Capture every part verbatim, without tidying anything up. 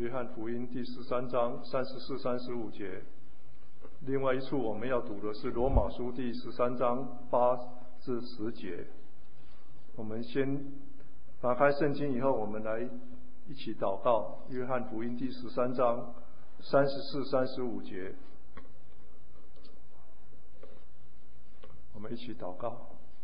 约翰福音第十三章三十四、三十五节。另外一处我们要读的是罗马书第十三章八至十节。我们先打开圣经以后，我们来一起祷告。约翰福音第十三章三十四、三十五节，我们一起祷告。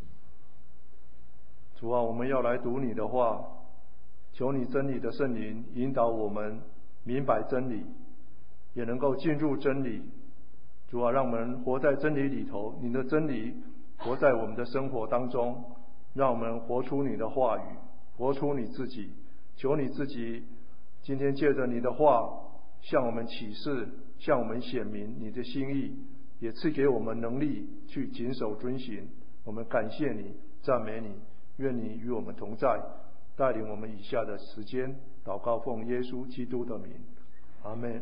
主啊，我们要来读你的话，求你真理的圣灵引导我们明白真理，也能够进入真理。主啊，让我们活在真理里头，你的真理活在我们的生活当中，让我们活出你的话语，活出你自己。求你自己今天借着你的话向我们启示，向我们显明你的心意，也赐给我们能力去谨守遵行。我们感谢你，赞美你，愿你与我们同在，带领我们以下的时间。祷告奉耶稣基督的名，阿们。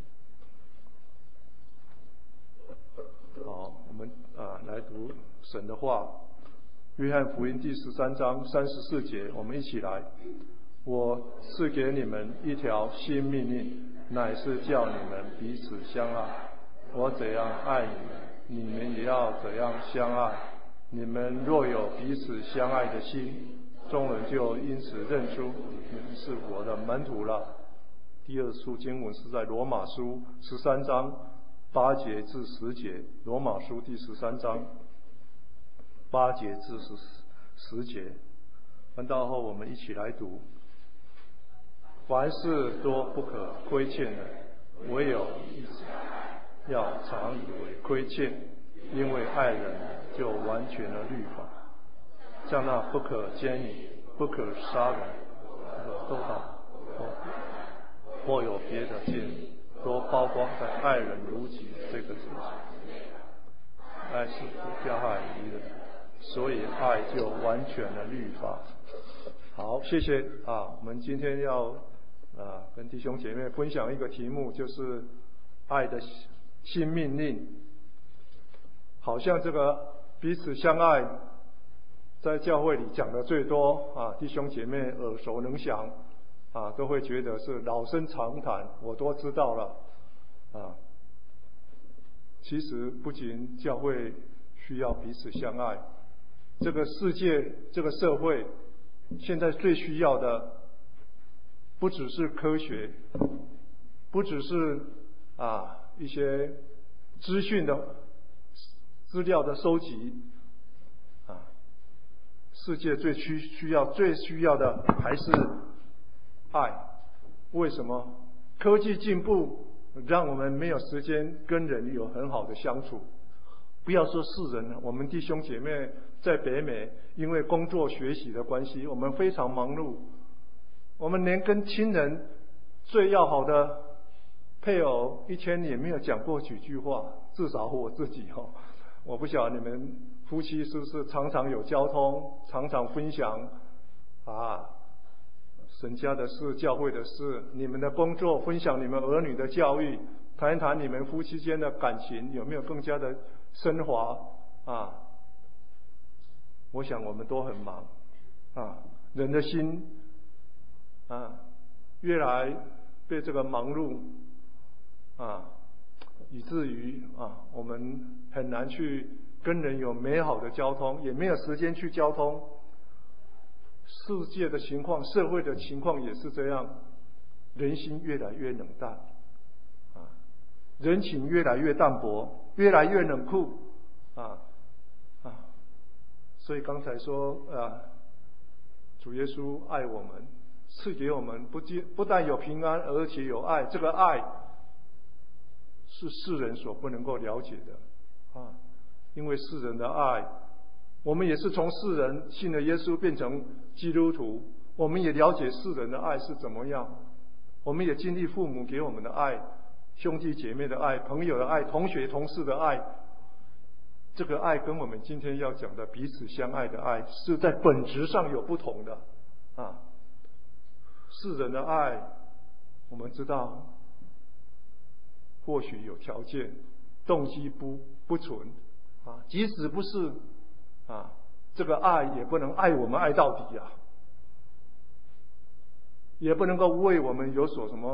好，我们啊来读神的话。约翰福音第十三章三十四节，我们一起来。我赐给你们一条新命令，乃是叫你们彼此相爱。我怎样爱你们，你们也要怎样相爱。你们若有彼此相爱的心，众人就因此认出你们是我的门徒了。第二处经文是在罗马书十三章八节至十节。罗马书第十三章八节至十十节。翻到后，我们一起来读。凡事都不可亏欠的，唯有一次要常以为亏欠，因为爱人就完全了律法。像那不可奸淫、不可杀人、不可偷盗，或有别的诫命，都包括在爱人如己这个字上。爱是不加害于人，所以爱就完全了律法。好，谢谢啊！我们今天要啊跟弟兄姐妹分享一个题目，就是爱的新命令。好像这个彼此相爱，在教会里讲的最多啊，弟兄姐妹耳熟能详啊，都会觉得是老生常谈，我都知道了啊。其实不仅教会需要彼此相爱，这个世界、这个社会现在最需要的，不只是科学，不只是啊一些资讯的资料的收集啊，世界最需需要最需要的还是爱。为什么？科技进步让我们没有时间跟人有很好的相处。不要说世人了，我们弟兄姐妹在北美，因为工作学习的关系，我们非常忙碌，我们连跟亲人最要好的配偶一天也没有讲过几句话，至少我自己哦，我不晓得你们夫妻是不是常常有交通，常常分享啊神家的事、教会的事，你们的工作，分享你们儿女的教育，谈一谈你们夫妻间的感情有没有更加的升华啊？我想我们都很忙啊，人的心啊，越来被这个忙碌啊，以至于啊，我们很难去跟人有美好的交通，也没有时间去交通。世界的情况，社会的情况也是这样，人心越来越冷淡啊，人情越来越淡薄，越来越冷酷啊啊！所以刚才说啊，主耶稣爱我们，赐给我们不仅不但有平安，而且有爱。这个爱是世人所不能够了解的啊，因为世人的爱，我们也是从世人信了耶稣变成基督徒，我们也了解世人的爱是怎么样，我们也经历父母给我们的爱，兄弟姐妹的爱，朋友的爱，同学同事的爱。这个爱跟我们今天要讲的彼此相爱的爱是在本质上有不同的啊。世人的爱我们知道或许有条件，动机不不纯啊，即使不是啊，这个爱也不能爱我们爱到底啊，也不能够为我们有所什么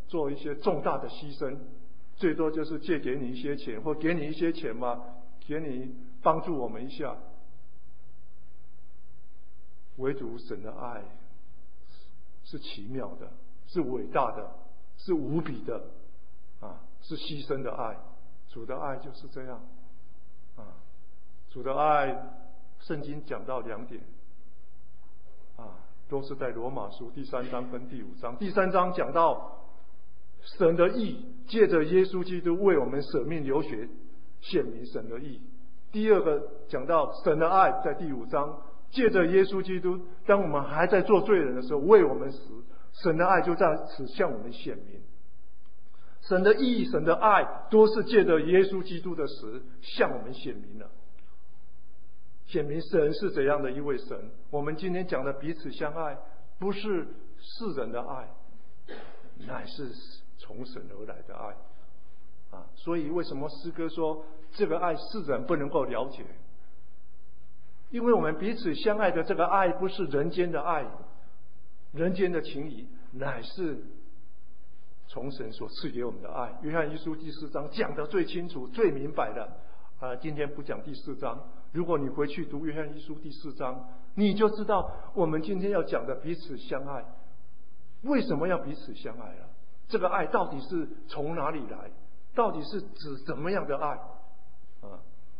做一些重大的牺牲，最多就是借给你一些钱，或给你一些钱嘛，给你帮助我们一下。唯独神的爱是奇妙的，是伟大的，是无比的啊，是牺牲的爱。主的爱就是这样啊。主的爱，圣经讲到两点啊，都是在罗马书第三章跟第五章。第三章讲到神的义，借着耶稣基督为我们舍命流血，显明神的义。第二个讲到神的爱，在第五章，借着耶稣基督，当我们还在做罪人的时候，为我们死，神的爱就在此向我们显明。神的义、神的爱，都是借着耶稣基督的死向我们显明了。显明神是怎样的一位神。我们今天讲的彼此相爱，不是世人的爱，乃是从神而来的爱啊！所以为什么诗歌说这个爱世人不能够了解？因为我们彼此相爱的这个爱，不是人间的爱，人间的情谊，乃是从神所赐给我们的爱。约翰一书第四章讲得最清楚、最明白的啊！今天不讲第四章。如果你回去读约翰一书第四章，你就知道我们今天要讲的彼此相爱，为什么要彼此相爱了？这个爱到底是从哪里来？到底是指怎么样的爱啊？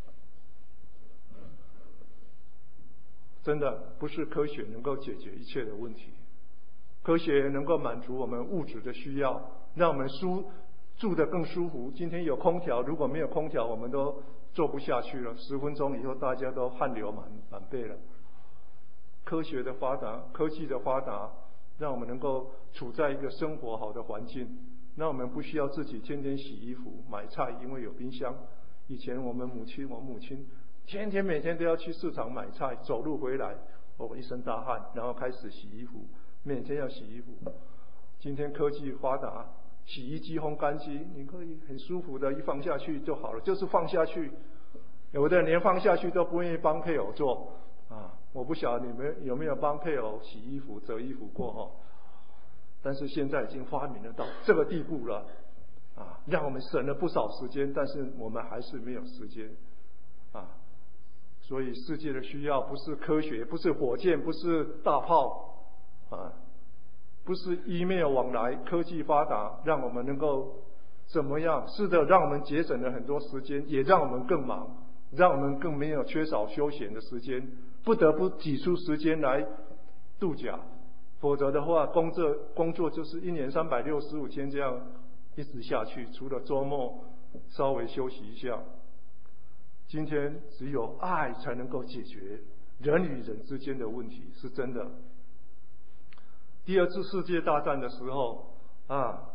真的不是科学能够解决一切的问题。科学能够满足我们物质的需要，让我们舒住得更舒服。今天有空调，如果没有空调，我们都做不下去了。十分钟以后，大家都汗流满满背了。科学的发达，科技的发达，让我们能够处在一个生活好的环境，让我们不需要自己天天洗衣服、买菜，因为有冰箱。以前我们母亲，我母亲天天每天都要去市场买菜，走路回来，哦，一身大汗，然后开始洗衣服，每天要洗衣服。今天科技发达，洗衣机、烘干机，你可以很舒服的一放下去就好了，就是放下去。有的人连放下去都不愿意帮配偶做啊！我不晓得你们有没有帮配偶洗衣服、折衣服过哦？但是现在已经发明了到这个地步了啊，让我们省了不少时间，但是我们还是没有时间啊。所以世界的需要不是科学，不是火箭，不是大炮啊，不是 email 往来，科技发达，让我们能够怎么样？是的，让我们节省了很多时间，也让我们更忙，让我们更没有缺少休闲的时间，不得不挤出时间来度假。否则的话，工作工作就是一年三百六十五天这样一直下去，除了周末稍微休息一下。今天只有爱才能够解决人与人之间的问题，是真的。第二次世界大战的时候啊，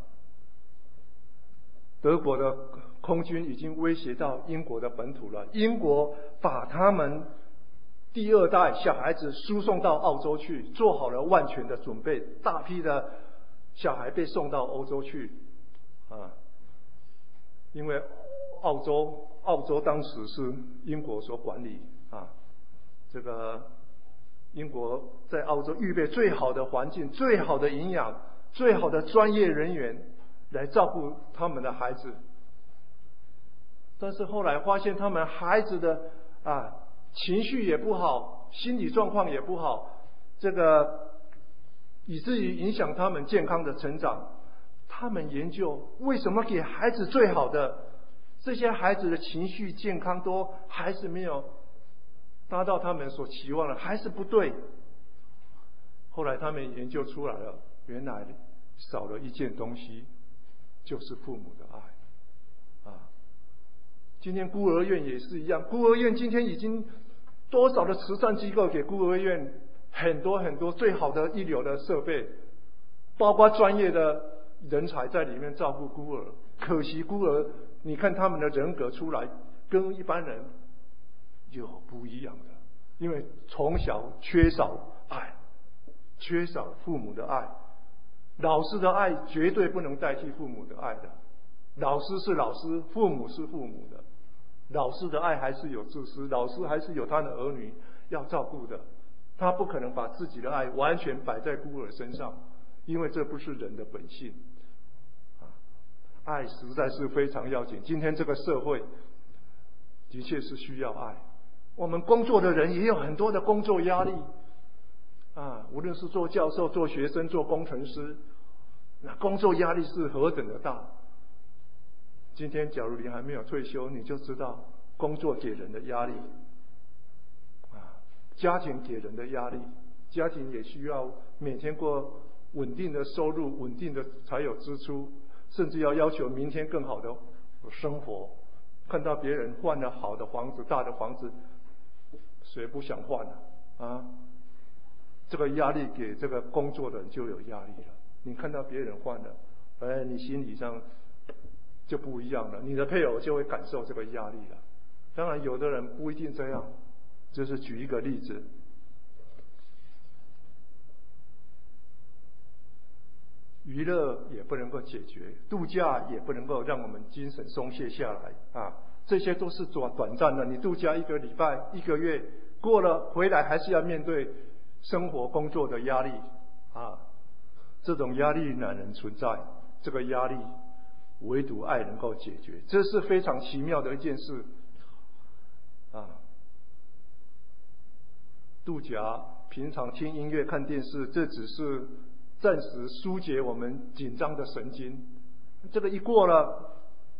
德国的空军已经威胁到英国的本土了，英国把他们第二代小孩子输送到澳洲去，做好了万全的准备，大批的小孩被送到欧洲去啊，因为澳洲澳洲当时是英国所管理啊，这个英国在澳洲预备最好的环境、最好的营养、最好的专业人员来照顾他们的孩子，但是后来发现他们孩子的啊情绪也不好，心理状况也不好，这个以至于影响他们健康的成长。他们研究为什么给孩子最好的，这些孩子的情绪健康都还是没有达到他们所期望的，还是不对。后来他们研究出来了，原来少了一件东西，就是父母的爱啊。今天孤儿院也是一样，孤儿院今天已经多少的慈善机构给孤儿院很多很多最好的一流的设备，包括专业的人才在里面照顾孤儿。可惜孤儿，你看他们的人格出来跟一般人有不一样的，因为从小缺少爱，缺少父母的爱。老师的爱绝对不能代替父母的爱的，老师是老师，父母是父母的。老师的爱还是有自私，老师还是有他的儿女要照顾的，他不可能把自己的爱完全摆在孤儿身上，因为这不是人的本性爱实在是非常要紧。今天这个社会的确是需要爱。我们工作的人也有很多的工作压力啊，无论是做教授、做学生、做工程师，那工作压力是何等的大。今天假如你还没有退休，你就知道工作给人的压力啊，家庭给人的压力，家庭也需要每天过稳定的收入，稳定的才有支出，甚至要要求明天更好的生活。看到别人换了好的房子、大的房子，谁不想换呢？啊，这个压力给这个工作的人就有压力了。你看到别人换了，哎，你心理上就不一样了，你的配偶就会感受这个压力了。当然，有的人不一定这样，就是举一个例子。娱乐也不能够解决，度假也不能够让我们精神松懈下来啊！这些都是短短暂的。你度假一个礼拜、一个月过了，回来还是要面对生活、工作的压力啊！这种压力哪能存在？这个压力唯独爱能够解决，这是非常奇妙的一件事啊！度假、平常听音乐、看电视，这只是暂时疏解我们紧张的神经，这个一过了，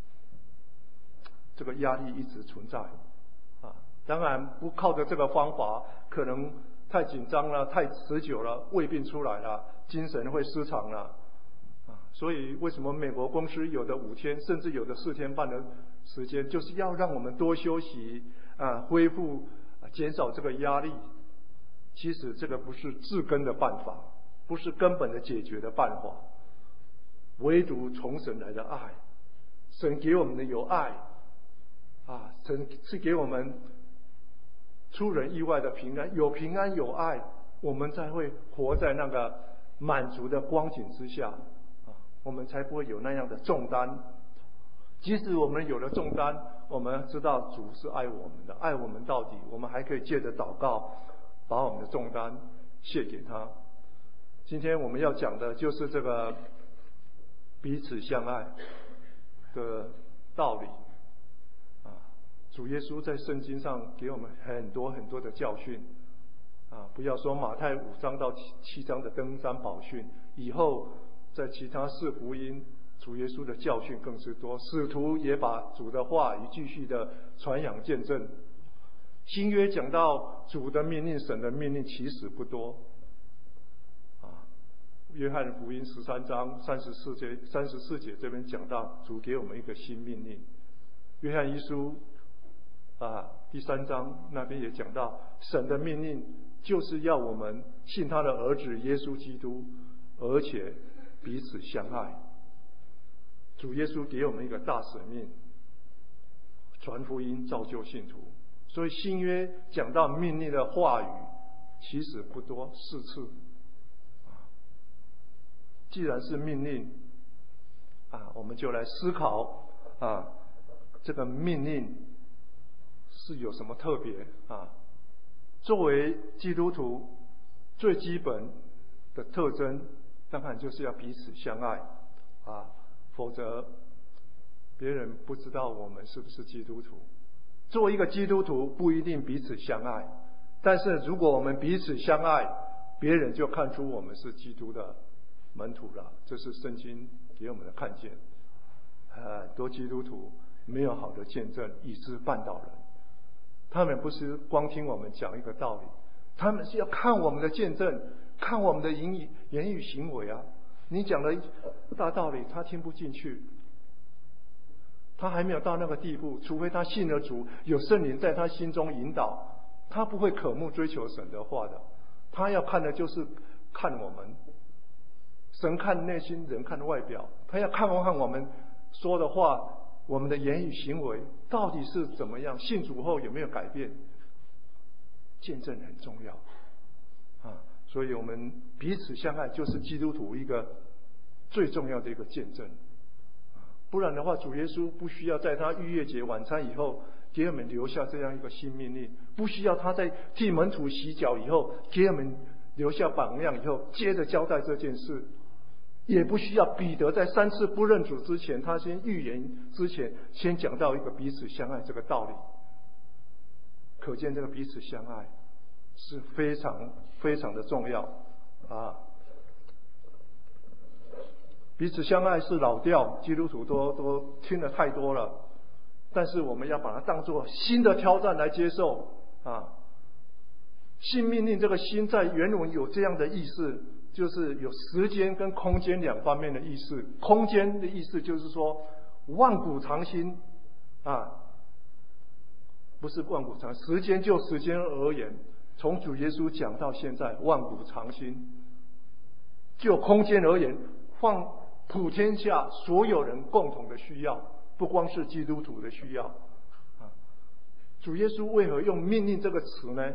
这个压力一直存在啊。当然不靠着这个方法，可能太紧张了，太持久了，胃病出来了，精神会失常了啊。所以为什么美国公司有的五天，甚至有的四天半的时间，就是要让我们多休息啊，恢复啊，减少这个压力。其实这个不是治根的办法，不是根本的解决的办法，唯独从神来的爱。神给我们的有爱啊，神是给我们出人意外的平安，有平安有爱，我们才会活在那个满足的光景之下啊，我们才不会有那样的重担。即使我们有了重担，我们知道主是爱我们的，爱我们到底，我们还可以借着祷告把我们的重担卸给他。今天我们要讲的就是这个彼此相爱的道理啊。主耶稣在圣经上给我们很多很多的教训啊，不要说马太五章到七章的登山宝训，以后在其他四福音，主耶稣的教训更是多，使徒也把主的话语继续的传扬见证。新约讲到主的命令、神的命令其实不多啊。约翰福音十三章三十四节三十四节这边讲到主给我们一个新命令。约翰一书啊第三章那边也讲到神的命令就是要我们信他的儿子耶稣基督，而且彼此相爱。主耶稣给我们一个大使命，传福音造就信徒。所以新约讲到命令的话语其实不多，四次啊。既然是命令啊，我们就来思考啊，这个命令是有什么特别啊？作为基督徒最基本的特征当然就是要彼此相爱啊，否则别人不知道我们是不是基督徒。作为一个基督徒不一定彼此相爱，但是如果我们彼此相爱，别人就看出我们是基督的门徒了。这是圣经给我们的看见。很多基督徒没有好的见证，以致绊倒人。他们不是光听我们讲一个道理，他们是要看我们的见证，看我们的言语言语行为啊。你讲了大道理，他听不进去，他还没有到那个地步，除非他信了主，有圣灵在他心中引导，他不会渴慕追求神的话的。他要看的就是看我们，神看内心，人看外表，他要看看我们说的话，我们的言语行为到底是怎么样，信主后有没有改变。见证很重要啊，所以我们彼此相爱就是基督徒一个最重要的一个见证。不然的话，主耶稣不需要在他逾越节晚餐以后给我们留下这样一个新命令，不需要他在替门徒洗脚以后给我们留下榜样以后接着交代这件事。 也不需要彼得在三次不认主之前，他先预言之前，先讲到一个彼此相爱这个道理。可见这个彼此相爱是非常非常的重要啊！彼此相爱是老调，基督徒都都听得太多了，但是我们要把它当作新的挑战来接受啊！新命令这个新在原文有这样的意思，就是有时间跟空间两方面的意思。空间的意思就是说万古长新啊，不是万古长，时间就时间而言，从主耶稣讲到现在万古长新。就空间而言，放普天下所有人共同的需要，不光是基督徒的需要啊。主耶稣为何用命令这个词呢？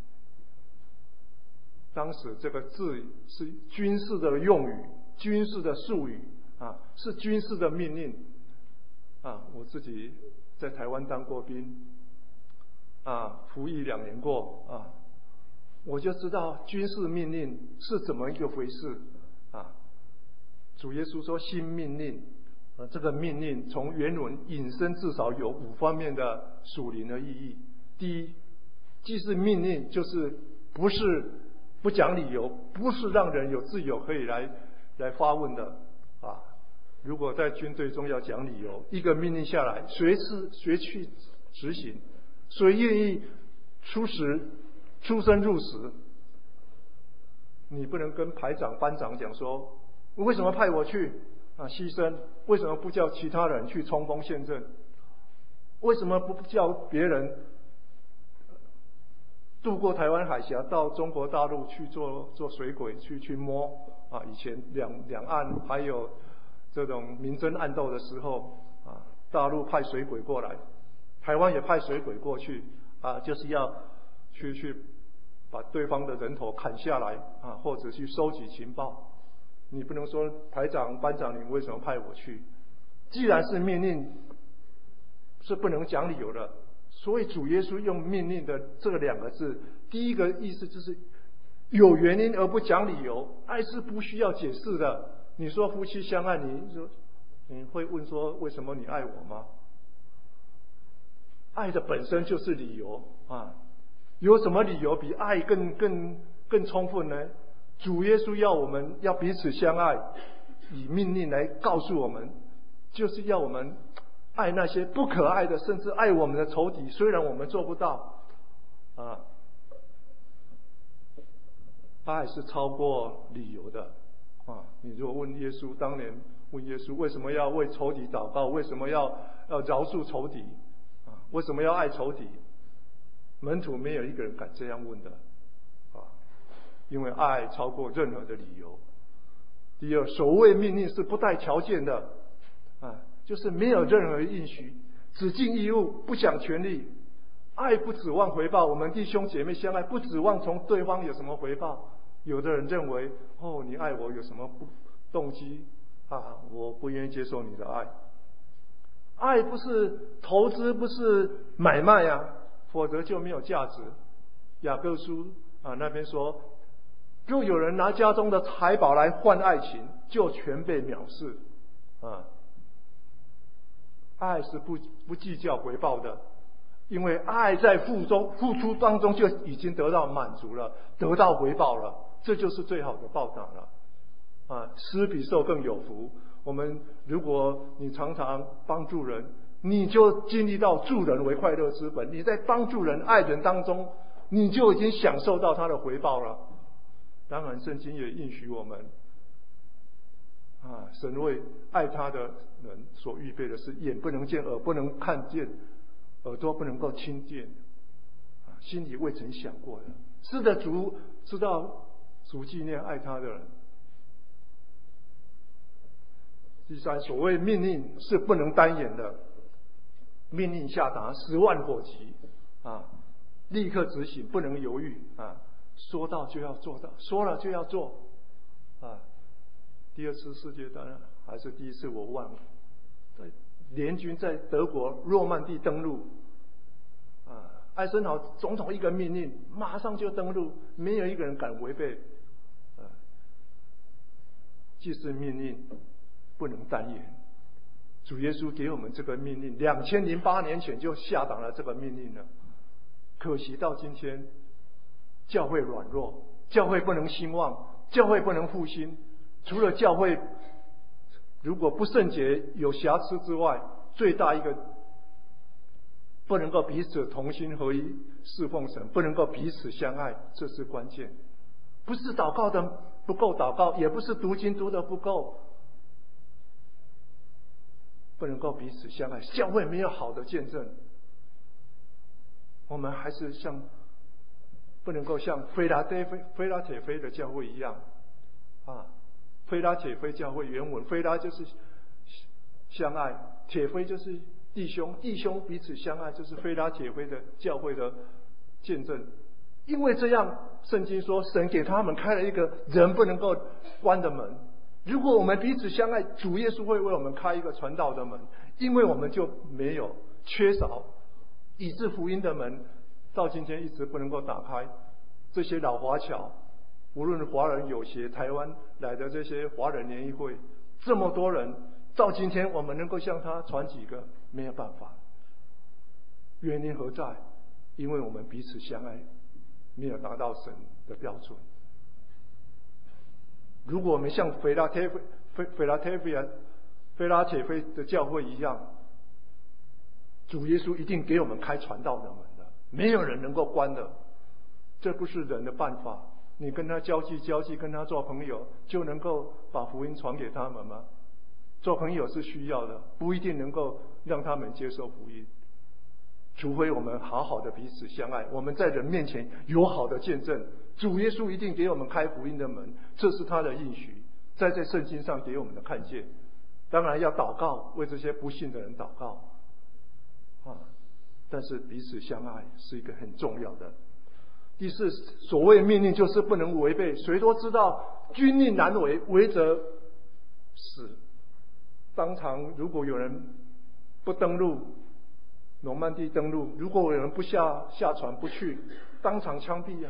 当时这个字是军事的用语，军事的术语啊，是军事的命令啊。我自己在台湾当过兵啊，服役两年过啊，我就知道军事命令是怎么一个回事啊。主耶稣说新命令，呃，这个命令从原文引申至少有五方面的属灵的意义。第一，既是命令，就是不是不讲理由，不是让人有自由可以来来发问的啊。如果在军队中要讲理由，一个命令下来，谁是谁去执行，谁愿意出时出生入死，你不能跟排长班长讲说，为什么派我去啊牺牲？为什么不叫其他人去冲锋陷阵？为什么不叫别人渡过台湾海峡到中国大陆去做做水鬼，去去摸啊？以前两两岸还有这种明争暗斗的时候啊，大陆派水鬼过来，台湾也派水鬼过去啊，就是要去去把对方的人头砍下来啊，或者去收集情报。你不能说排长班长，你为什么派我去？既然是命令，是不能讲理由的。所以主耶稣用命令的这两个字，第一个意思就是有原因而不讲理由，爱是不需要解释的。你说夫妻相爱，你说你会问说为什么你爱我吗？爱的本身就是理由啊，有什么理由比爱更更更充分呢？主耶稣要我们要彼此相爱，以命令来告诉我们，就是要我们爱那些不可爱的，甚至爱我们的仇敌。虽然我们做不到啊，爱是超过理由的啊。你如果问耶稣，当年问耶稣为什么要为仇敌祷告，为什么要要饶恕仇敌啊？为什么要爱仇敌？门徒没有一个人敢这样问的啊，因为爱超过任何的理由。第二，守卫命令是不带条件的啊，就是没有任何应许，只尽义务，不想权利。爱不指望回报，我们弟兄姐妹相爱，不指望从对方有什么回报。有的人认为，哦，你爱我有什么不动机啊？我不愿意接受你的爱。爱不是投资，不是买卖啊，否则就没有价值。雅各书啊那边说，若有人拿家中的财宝来换爱情，就全被藐视啊。爱是不不计较回报的，因为爱在付中付出当中就已经得到满足了，得到回报了，这就是最好的报答了啊！施比受更有福。我们如果你常常帮助人，你就经历到助人为快乐之本。你在帮助人、爱人当中，你就已经享受到他的回报了。当然，圣经也应许我们啊，神为爱他的人所预备的是眼不能见、耳不能看见、耳朵不能够听见，啊，心里未曾想过的。是的，主知道主纪念爱他的人。第三，所谓命令是不能单言的，命令下达十万火急啊，立刻执行，不能犹豫啊，说到就要做到，说了就要做啊。第二次世界大战还是第一次我忘了，联军在德国诺曼底登陆啊，艾森豪总统一个命令，马上就登陆，没有一个人敢违背。啊， 既是命令，不能单言。主耶稣给我们这个命令，两千零八年前就下达了这个命令了。可惜到今天，教会软弱，教会不能兴旺，教会不能复兴。除了教会如果不圣洁有瑕疵之外，最大一个不能够彼此同心合一侍奉神，不能够彼此相爱，这是关键。不是祷告的不够祷告，也不是读经读的不够，不能够彼此相爱，教会没有好的见证。我们还是像不能够像菲拉铁菲菲拉铁菲的教会一样啊，菲拉铁菲教会原文，菲拉就是相爱，铁菲就是弟兄，弟兄彼此相爱，就是菲拉铁菲的教会的见证。因为这样，圣经说神给他们开了一个人不能够关的门。如果我们彼此相爱，主耶稣会为我们开一个传道的门，因为我们就没有缺少，以致福音的门到今天一直不能够打开。这些老华侨，无论华人有协、台湾来的这些华人联谊会，这么多人，到今天我们能够向他传几个，没有办法。原因何在？因为我们彼此相爱，没有达到神的标准。如果我们像菲拉铁菲菲拉铁菲啊菲拉铁菲的教会一样，主耶稣一定给我们开传道的门的，没有人能够关的。这不是人的办法。你跟他交际交际，跟他做朋友，就能够把福音传给他们吗？做朋友是需要的，不一定能够让他们接受福音。除非我们好好的彼此相爱，我们在人面前有好的见证，主耶稣一定给我们开福音的门，这是他的应许，在这圣经上给我们的看见。当然要祷告，为这些不信的人祷告啊！但是彼此相爱是一个很重要的。第四，所谓命令就是不能违背。谁都知道军令难违，违则死。当场如果有人不登陆诺曼底登陆，如果有人不下下船不去，当场枪毙啊！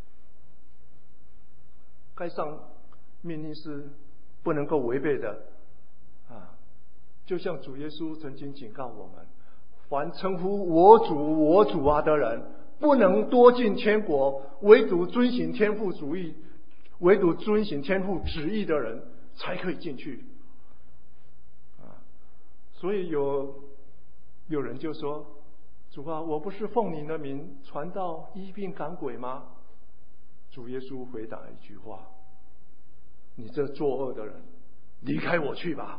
该上命令是不能够违背的啊！就像主耶稣曾经警告我们：凡称呼我主我主啊的人，不能多进天国，唯独遵行天父主义，唯独遵行天父旨意的人才可以进去啊！所以有有人就说：主啊，我不是奉你的名传道医病赶鬼吗？主耶稣回答一句话：你这作恶的人，离开我去吧。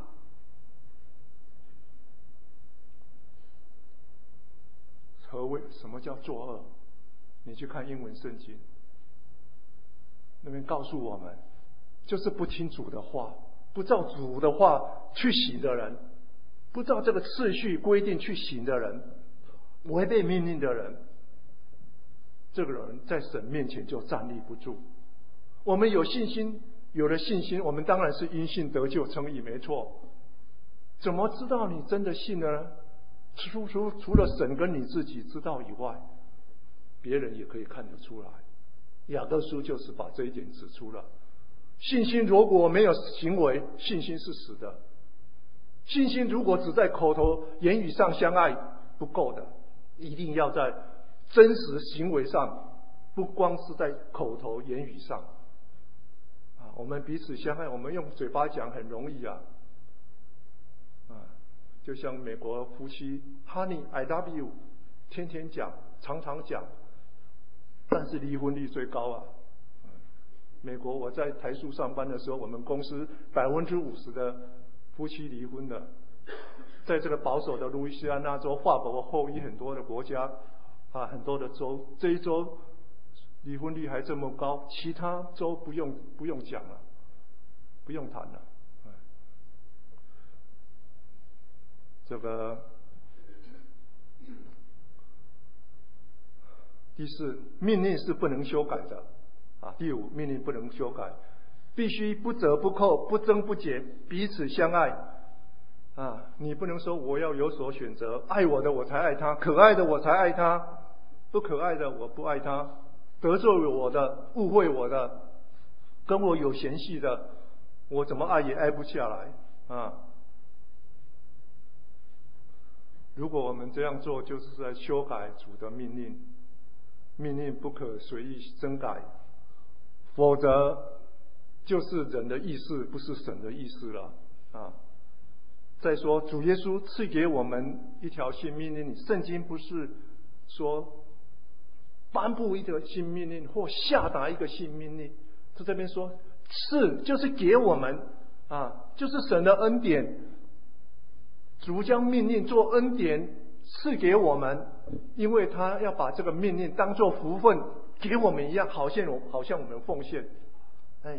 何谓什么叫作恶？你去看英文圣经，那边告诉我们，就是不听主的话，不照主的话去行的人，不照这个次序规定去行的人，违背命令的人，这个人在神面前就站立不住。我们有信心，有了信心，我们当然是因信得救称义，没错。怎么知道你真的信了呢？除除除了神跟你自己知道以外，别人也可以看得出来。雅各书就是把这一点指出了。信心如果没有行为，信心是死的。信心如果只在口头言语上相爱，不够的，一定要在真实行为上，不光是在口头言语上啊。我们彼此相爱，我们用嘴巴讲很容易啊啊，就像美国夫妻 Honey I love you 天天讲，常常讲，但是离婚率最高啊。美国我在台塑上班的时候，我们公司百分之五十的夫妻离婚的。在这个保守的路易斯安那州、法国后裔很多的国家啊，很多的州，这一州离婚率还这么高，其他州不用不用讲了，不用谈了。这个第四，命令是不能修改的啊。第五，命令不能修改，必须不折不扣、不增不减，彼此相爱啊。你不能说我要有所选择，爱我的我才爱他，可爱的我才爱他，不可爱的我不爱他，得罪我的、误会我的、跟我有嫌隙的， 我怎么爱也爱不下来啊！如果我们这样做，就是在修改主的命令，命令不可随意更改，否则就是人的意思，不是神的意思了啊！再说，主耶稣赐给我们一条新命令，圣经不是说颁布一个新命令或下达一个新命令，在这边说是就是给我们啊，就是神的恩典，主将命令做恩典赐给我们，因为他要把这个命令当作福分给我们一样，好像我好像我们奉献。哎，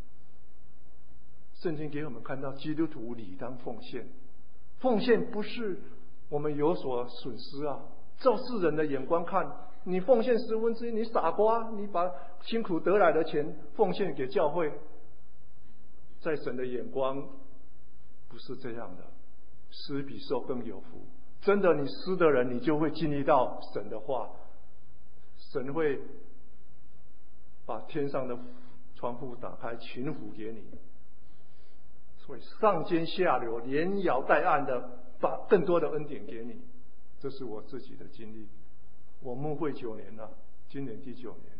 圣经给我们看到基督徒理当奉献，奉献不是我们有所损失啊。照世人的眼光看，你奉献十分之一，你傻瓜，你把辛苦得来的钱奉献给教会，在神的眼光不是这样的，施比受更有福。真的，你施的人，你就会经历到神的话，神会把天上的窗户打开，群福给你，所以上尖下流，连摇带按的把更多的恩典给你。这是我自己的经历。我牧会九年了，今年第九年，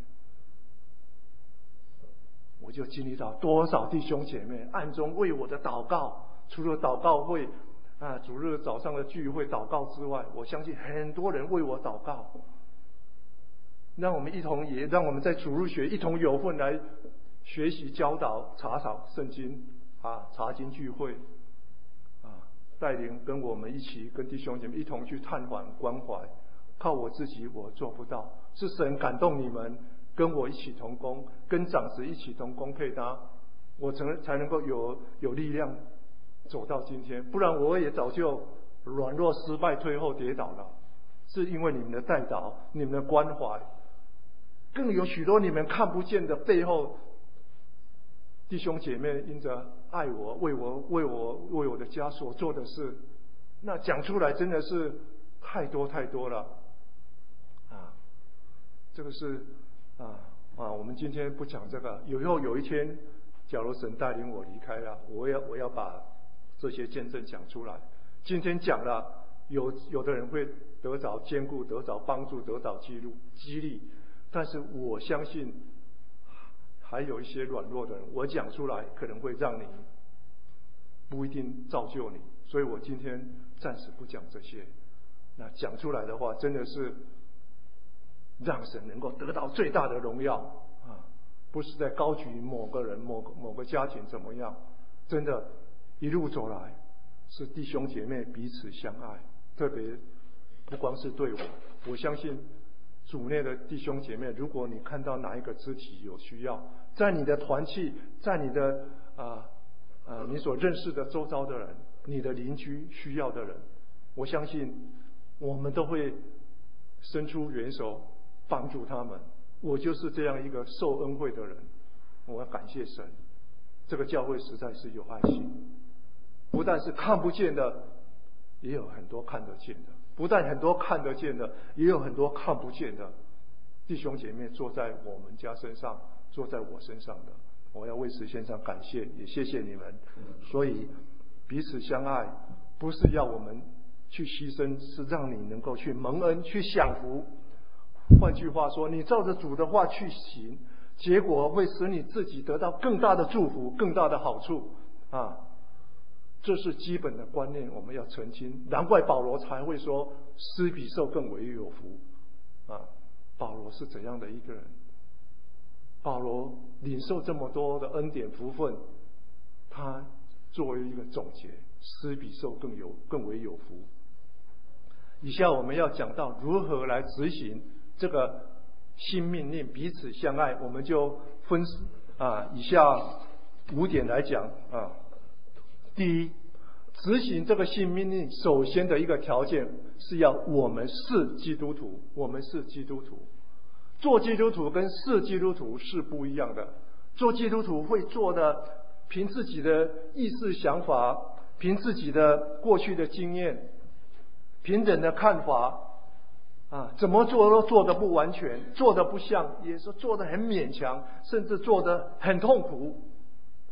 我就经历到多少弟兄姐妹暗中为我的祷告，除了祷告会啊，主日早上的聚会祷告之外，我相信很多人为我祷告。让我们一同也让我们在主日学一同有份来学习教导查考圣经啊，查经聚会啊，带领跟我们一起跟弟兄姐妹一同去探访关怀。靠我自己我做不到，是神感动你们跟我一起同工，跟长子一起同工配搭，我才才能够有有力量走到今天，不然我也早就软弱失败退后跌倒了。是因为你们的带导，你们的关怀，更有许多你们看不见的背后弟兄姐妹因着爱我，为我为我为我的家所做的事，那讲出来真的是太多太多了啊！这个是啊啊，我们今天不讲这个，以后有一天，假如神带领我离开了，我要我要把这些见证讲出来。今天讲了，有有的人会得着坚固，得着帮助，得着激励激励，但是我相信还有一些软弱的人，我讲出来可能会让你不一定造就你，所以我今天暂时不讲这些。那讲出来的话，真的是让神能够得到最大的荣耀啊！不是在高举某个人、某个某个家庭怎么样，真的，一路走来是弟兄姐妹彼此相爱，特别不光是对我，我相信主内的弟兄姐妹，如果你看到哪一个肢体有需要，在你的团契，在你的啊啊你所认识的周遭的人，你的邻居需要的人，我相信我们都会伸出援手帮助他们。我就是这样一个受恩惠的人，我要感谢神，这个教会实在是有爱心，不但是看不见的，也有很多看得见的，不但很多看得见的，也有很多看不见的弟兄姐妹坐在我们家身上，坐在我身上的，我要为此献上感谢，也谢谢你们。所以彼此相爱，不是要我们去牺牲，是让你能够去蒙恩，去享福。换句话说，你照着主的话去行，结果会使你自己得到更大的祝福，更大的好处啊！这是基本的观念，我们要澄清。难怪保罗才会说施比受更为有福啊！保罗是怎样的一个人？保罗领受这么多的恩典福分，他作为一个总结，施比受更有更为有福。以下我们要讲到如何来执行这个新命令，彼此相爱，我们就分啊以下五点来讲啊。第一，执行这个新命令，首先的一个条件是要我们是基督徒，我们是基督徒。做基督徒跟是基督徒是不一样的。做基督徒会做的，凭自己的意识想法，凭自己的过去的经验，凭人的看法啊，怎么做都做得不完全，做得不像，也是做得很勉强，甚至做得很痛苦。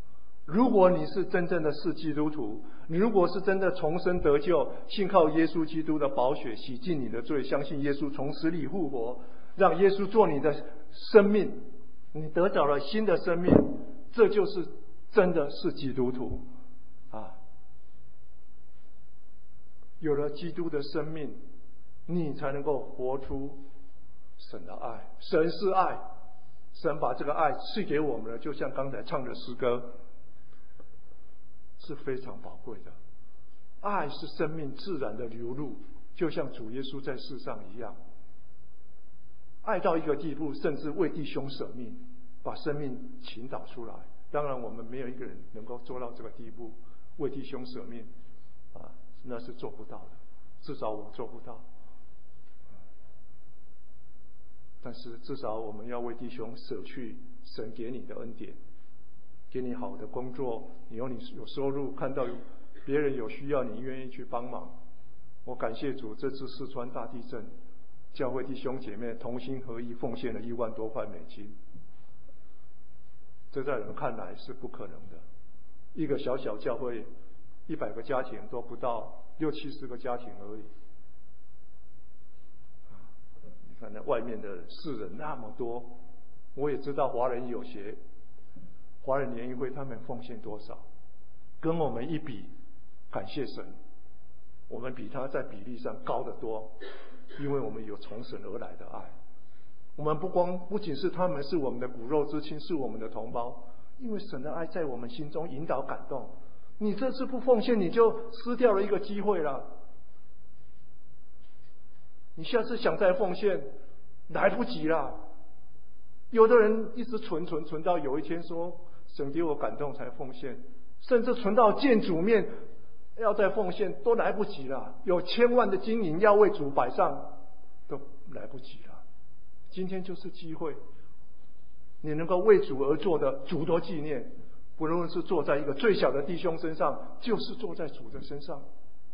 如果你是真正的是基督徒，你如果是真的重生得救，信靠耶稣基督的宝血洗净你的罪，相信耶稣从死里复活，让耶稣做你的生命，你得到了新的生命，这就是真的是基督徒啊！有了基督的生命，你才能够活出神的爱。神是爱，神把这个爱赐给我们了，就像刚才唱的诗歌，是非常宝贵的。爱是生命自然的流露，就像主耶稣在世上一样，爱到一个地步，甚至为弟兄舍命，把生命倾倒出来。当然我们没有一个人能够做到这个地步，为弟兄舍命啊，那是做不到的，至少我做不到。但是至少我们要为弟兄舍去神给你的恩典，给你好的工作，你有你有收入，看到别人有需要，你愿意去帮忙。我感谢主，这次四川大地震，教会弟兄姐妹同心合意奉献了一万多块美金，这在人看来是不可能的。一个小小教会，一百个家庭都不到六七十个家庭而已。你看那外面的世人那么多，我也知道华人有些华人联谊会他们奉献多少，跟我们一比，感谢神，我们比他在比例上高得多，因为我们有从神而来的爱。我们不光不仅是他们是我们的骨肉之亲，是我们的同胞，因为神的爱在我们心中引导感动。你这次不奉献，你就失掉了一个机会了。你下次想再奉献，来不及了。有的人一直存存存到有一天说神给我感动才奉献，甚至存到见主面要再奉献都来不及了。有千万的金银要为主摆上，都来不及了。今天就是机会，你能够为主而做的，主都纪念。不论是坐在一个最小的弟兄身上，就是坐在主的身上。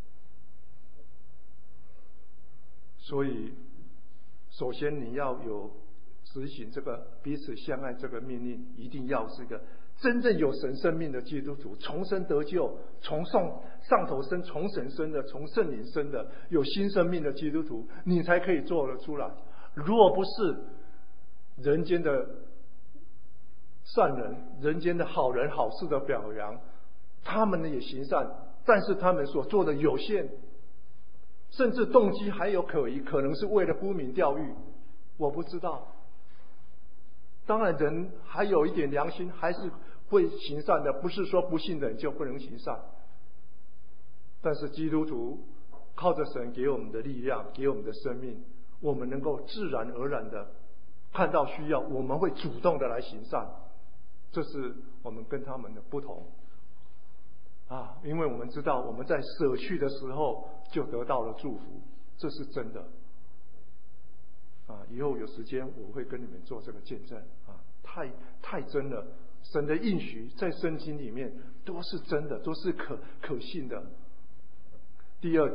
所以首先你要有执行这个彼此相爱这个命令，一定要是一个真正有神生命的基督徒，重生得救，从上上头生，从神生的，从圣灵生的，有新生命的基督徒，你才可以做得出来。如果不是人间的善人，人间的好人好事的表扬，他们也行善，但是他们所做的有限，甚至动机还有可疑，可能是为了沽名钓誉，我不知道。当然人还有一点良心，还是会行善的，不是说不信的人就不能行善。但是基督徒靠着神给我们的力量，给我们的生命，我们能够自然而然的看到需要，我们会主动的来行善，这是我们跟他们的不同啊！因为我们知道我们在舍去的时候就得到了祝福，这是真的啊！以后有时间我会跟你们做这个见证啊！太太真了，神的应许在圣经里面都是真的，都是可可信的。第二，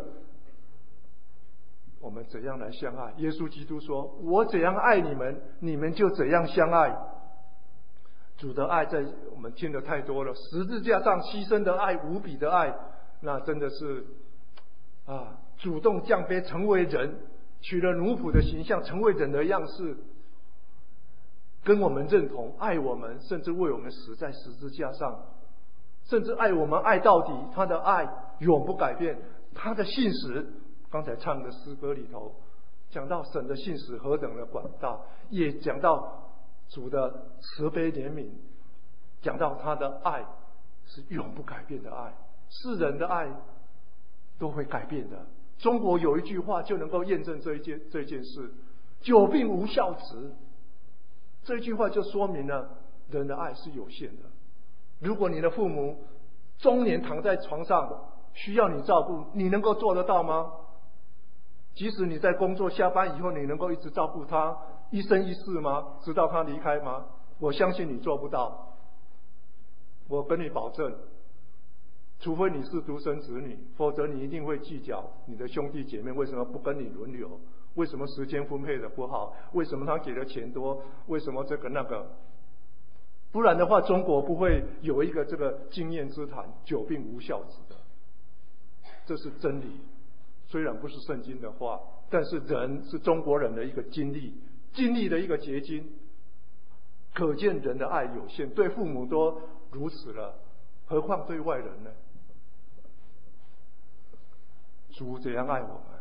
我们怎样来相爱？耶稣基督说：“我怎样爱你们，你们就怎样相爱。”主的爱在我们听得太多了，十字架上牺牲的爱，无比的爱，那真的是啊，主动降卑成为人，取了奴仆的形象，成为人的样式，跟我们认同，爱我们，甚至为我们死在十字架上，甚至爱我们爱到底，他的爱永不改变，他的信实。刚才唱的诗歌里头讲到神的信实何等的广大，也讲到主的慈悲怜悯，讲到他的爱是永不改变的爱，世人的爱都会改变的。中国有一句话就能够验证这一件这件事：久病无孝子。这句话就说明了人的爱是有限的。如果你的父母中年躺在床上需要你照顾，你能够做得到吗？即使你在工作下班以后，你能够一直照顾他一生一世吗？直到他离开吗？我相信你做不到。我跟你保证，除非你是独生子女，否则你一定会计较你的兄弟姐妹为什么不跟你轮流，为什么时间分配的不好，为什么他给的钱多，为什么这个那个。 不然的话，中国不会有一个这个经验之谈，久病无孝子的。这是真理，虽然不是圣经的话，但是人是中国人的一个经历，经历的一个结晶。可见人的爱有限，对父母都如此了，何况对外人呢？主怎样爱我们？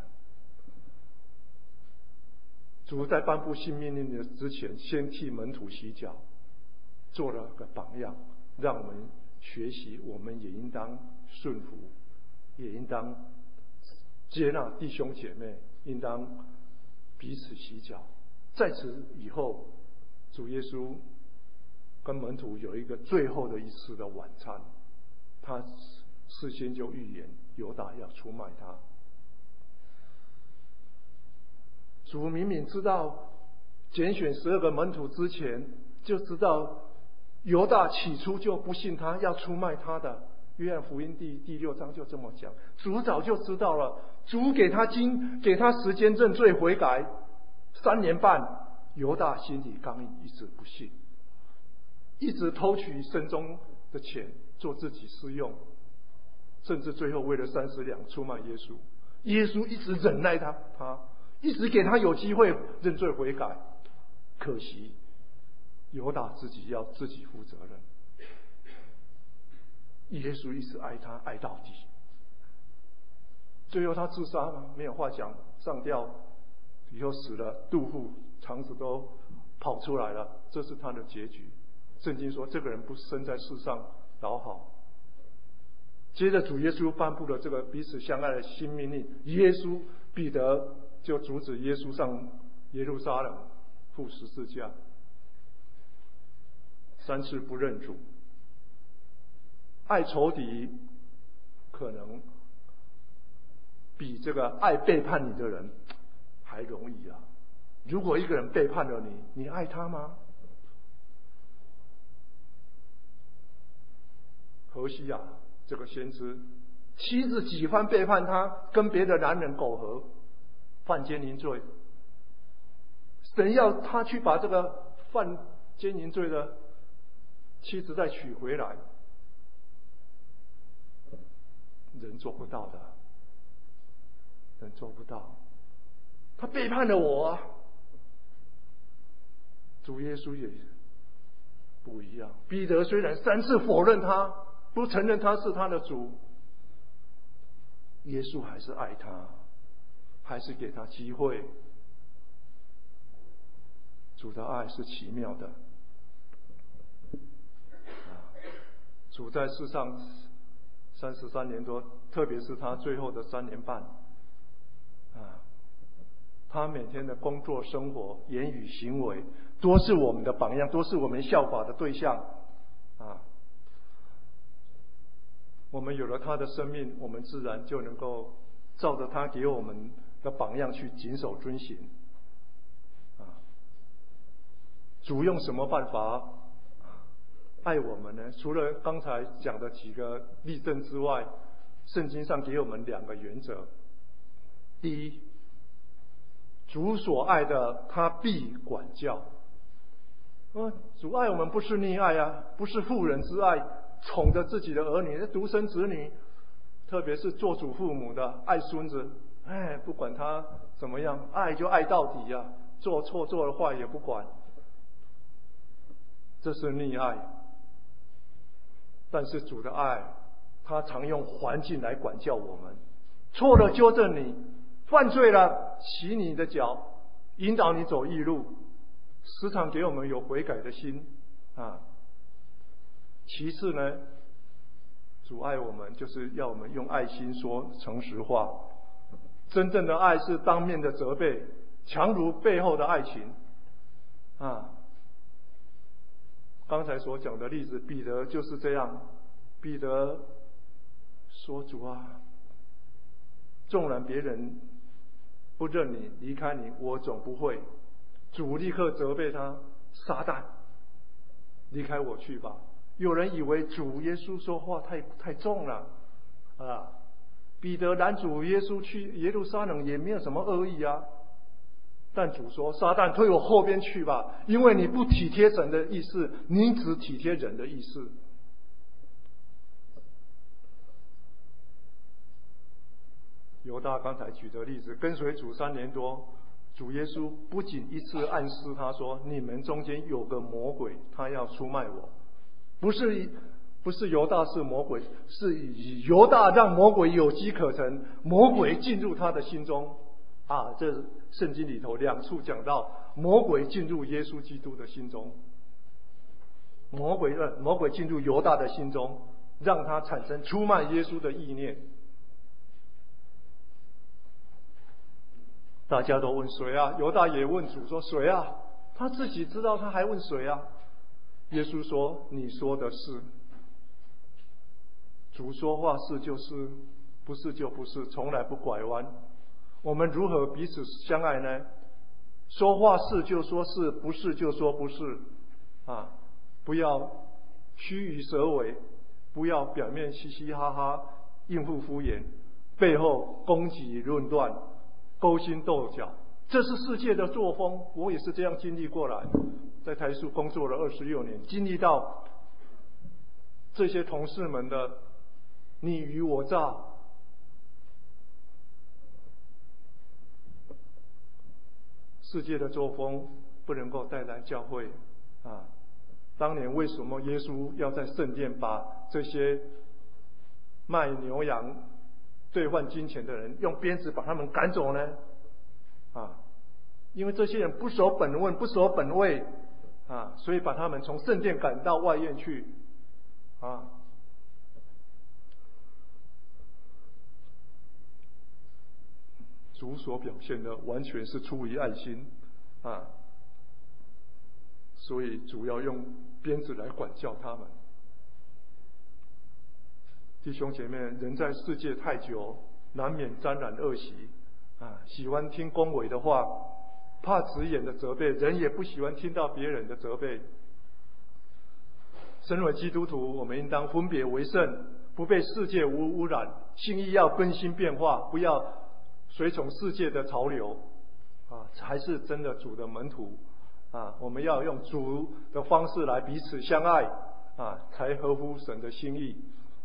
主在颁布新命令的之前，先替门徒洗脚，做了个榜样，让我们学习，我们也应当顺服，也应当接纳弟兄姐妹，应当彼此洗脚。在此以后，主耶稣跟门徒有一个最后的一次的晚餐，他事先就预言犹大要出卖他。主明明知道拣选十二个门徒之前，就知道犹大起初就不信他，要出卖他的。约翰福音第第六章就这么讲，主早就知道了。主给他经给他时间认罪悔改三年半，犹大心里刚硬，一直不信，一直偷取身中的钱做自己私用，甚至最后为了三十两出卖耶稣。耶稣一直忍耐他，他一直给他有机会认罪悔改，可惜犹大自己要自己负责任。耶稣一直爱他，爱到底。最后他自杀吗？没有话讲，上吊以后死了，肚腹肠子都跑出来了，这是他的结局。圣经说这个人不生在世上老好。接着主耶稣颁布了这个彼此相爱的新命令，耶稣彼得就阻止耶稣上耶路撒冷负十字架，三次不认主。爱仇敌可能比这个爱背叛你的人还容易啊！如果一个人背叛了你，你爱他吗？何西亚这个先知，妻子几番背叛他，跟别的男人苟合，犯奸淫罪。神要他去把这个犯奸淫罪的妻子再娶回来，人做不到的，人做不到。他背叛了我啊！主耶稣也不一样。彼得虽然三次否认他，不承认他是他的主，耶稣还是爱他，还是给他机会。主的爱是奇妙的。主在世上三十三年多，特别是他最后的三年半，啊，他每天的工作、生活、言语、行为，都是我们的榜样，都是我们效法的对象，啊，我们有了他的生命，我们自然就能够照着他给我们的榜样去谨守遵行，啊，主用什么办法爱我们呢？除了刚才讲的几个例证之外，圣经上给我们两个原则。第一，主所爱的他必管教。啊，主爱我们不是溺爱啊，不是妇人之爱，宠着自己的儿女，独生子女，特别是做主父母的爱孙子，哎，不管他怎么样，爱就爱到底啊，做错做了坏也不管，这是溺爱。但是主的爱，他常用环境来管教我们，错了纠正你，犯罪了洗你的脚，引导你走义路，时常给我们有悔改的心啊。其次呢，主爱我们就是要我们用爱心说诚实话。真正的爱是当面的责备，强如背后的爱情啊。刚才所讲的例子，彼得就是这样。彼得说：“主啊，纵然别人不认你、离开你，我总不会。”主立刻责备他：“撒旦，离开我去吧！”有人以为主耶稣说话太太重了啊。彼得拦主耶稣去耶路撒冷也没有什么恶意啊， 但主说：“撒旦，退我后边去吧，因为你不体贴神的意思，你只体贴人的意思。”犹大刚才举的例子，跟随主三年多，主耶稣不仅一次暗示他说：“你们中间有个魔鬼，他要出卖我。”不是不是犹大是魔鬼，是犹大让魔鬼有机可乘，魔鬼进入他的心中。啊，这圣经里头两处讲到魔鬼进入耶稣基督的心中，魔鬼呃魔鬼进入犹大的心中，让他产生出卖耶稣的意念。大家都问谁啊？犹大也问主说谁啊？他自己知道，他还问谁啊？耶稣说：“你说的是。”主说话是就是，不是就不是，从来不拐弯。我们如何彼此相爱呢？说话是就说是，不是就说不是，啊，不要虚与蛇尾，不要表面嘻嘻哈哈应付敷衍，背后攻击论断，勾心斗角，这是世界的作风。我也是这样经历过来，在台塑工作了二十六年，经历到这些同事们的你虞我诈。世界的作风不能够带来教会啊！当年为什么耶稣要在圣殿把这些卖牛羊兑换金钱的人用鞭子把他们赶走呢？啊，因为这些人不守本分，不守本位啊，所以把他们从圣殿赶到外院去啊。主所表现的完全是出于爱心啊，所以主要用鞭子来管教他们。弟兄姐妹，人在世界太久，难免沾染恶习啊，喜欢听恭维的话，怕直言的责备，人也不喜欢听到别人的责备。身为基督徒，我们应当分别为圣，不被世界污污染，心意要更新变化，不要随从世界的潮流啊，才是真的主的门徒啊！我们要用主的方式来彼此相爱啊，才合乎神的心意。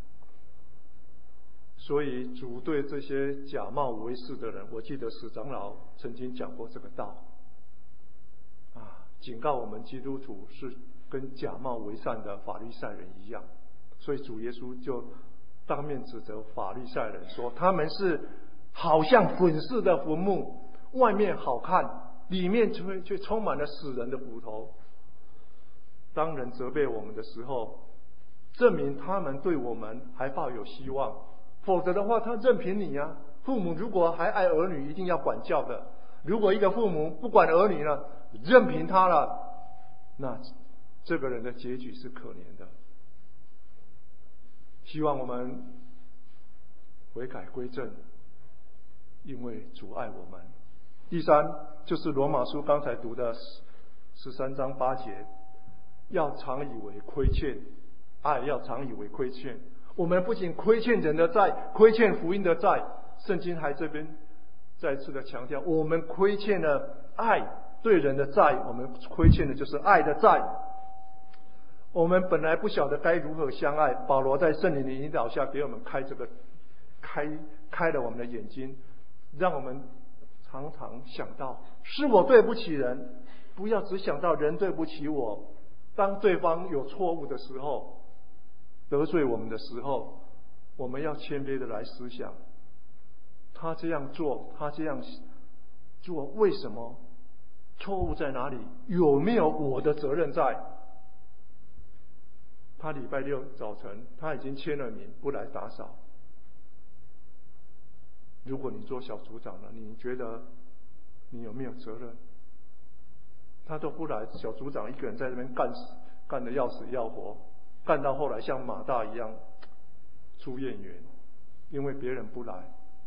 所以主对这些假冒为善的人，我记得史长老曾经讲过这个道啊，警告我们基督徒是跟假冒为善的法利赛人一样。所以主耶稣就当面指责法利赛人说，他们是好像粉饰的坟墓，外面好看，里面却却充满了死人的骨头。当人责备我们的时候，证明他们对我们还抱有希望，否则的话他任凭你啊。父母如果还爱儿女，一定要管教的。如果一个父母不管儿女呢，任凭他了，那这个人的结局是可怜的。希望我们悔改归正，因为主爱我们。第三就是罗马书刚才读的十三章八节，要常以为亏欠，爱要常以为亏欠。我们不仅亏欠人的债，亏欠福音的债，圣经还这边再次的强调，我们亏欠了爱对人的债，我们亏欠的就是爱的债。我们本来不晓得该如何相爱，保罗在圣灵的引导下给我们开这个开开了我们的眼睛，让我们常常想到是我对不起人，不要只想到人对不起我。当对方有错误的时候，得罪我们的时候，我们要谦卑的来思想，他这样做，他这样做为什么？错误在哪里？有没有我的责任在？他礼拜六早晨他已经签了名不来打扫。如果你做小组长了，你觉得你有没有责任？他都不来，小组长一个人在这边干死，干得要死要活，干到后来像马大一样出厌员，因为别人不来。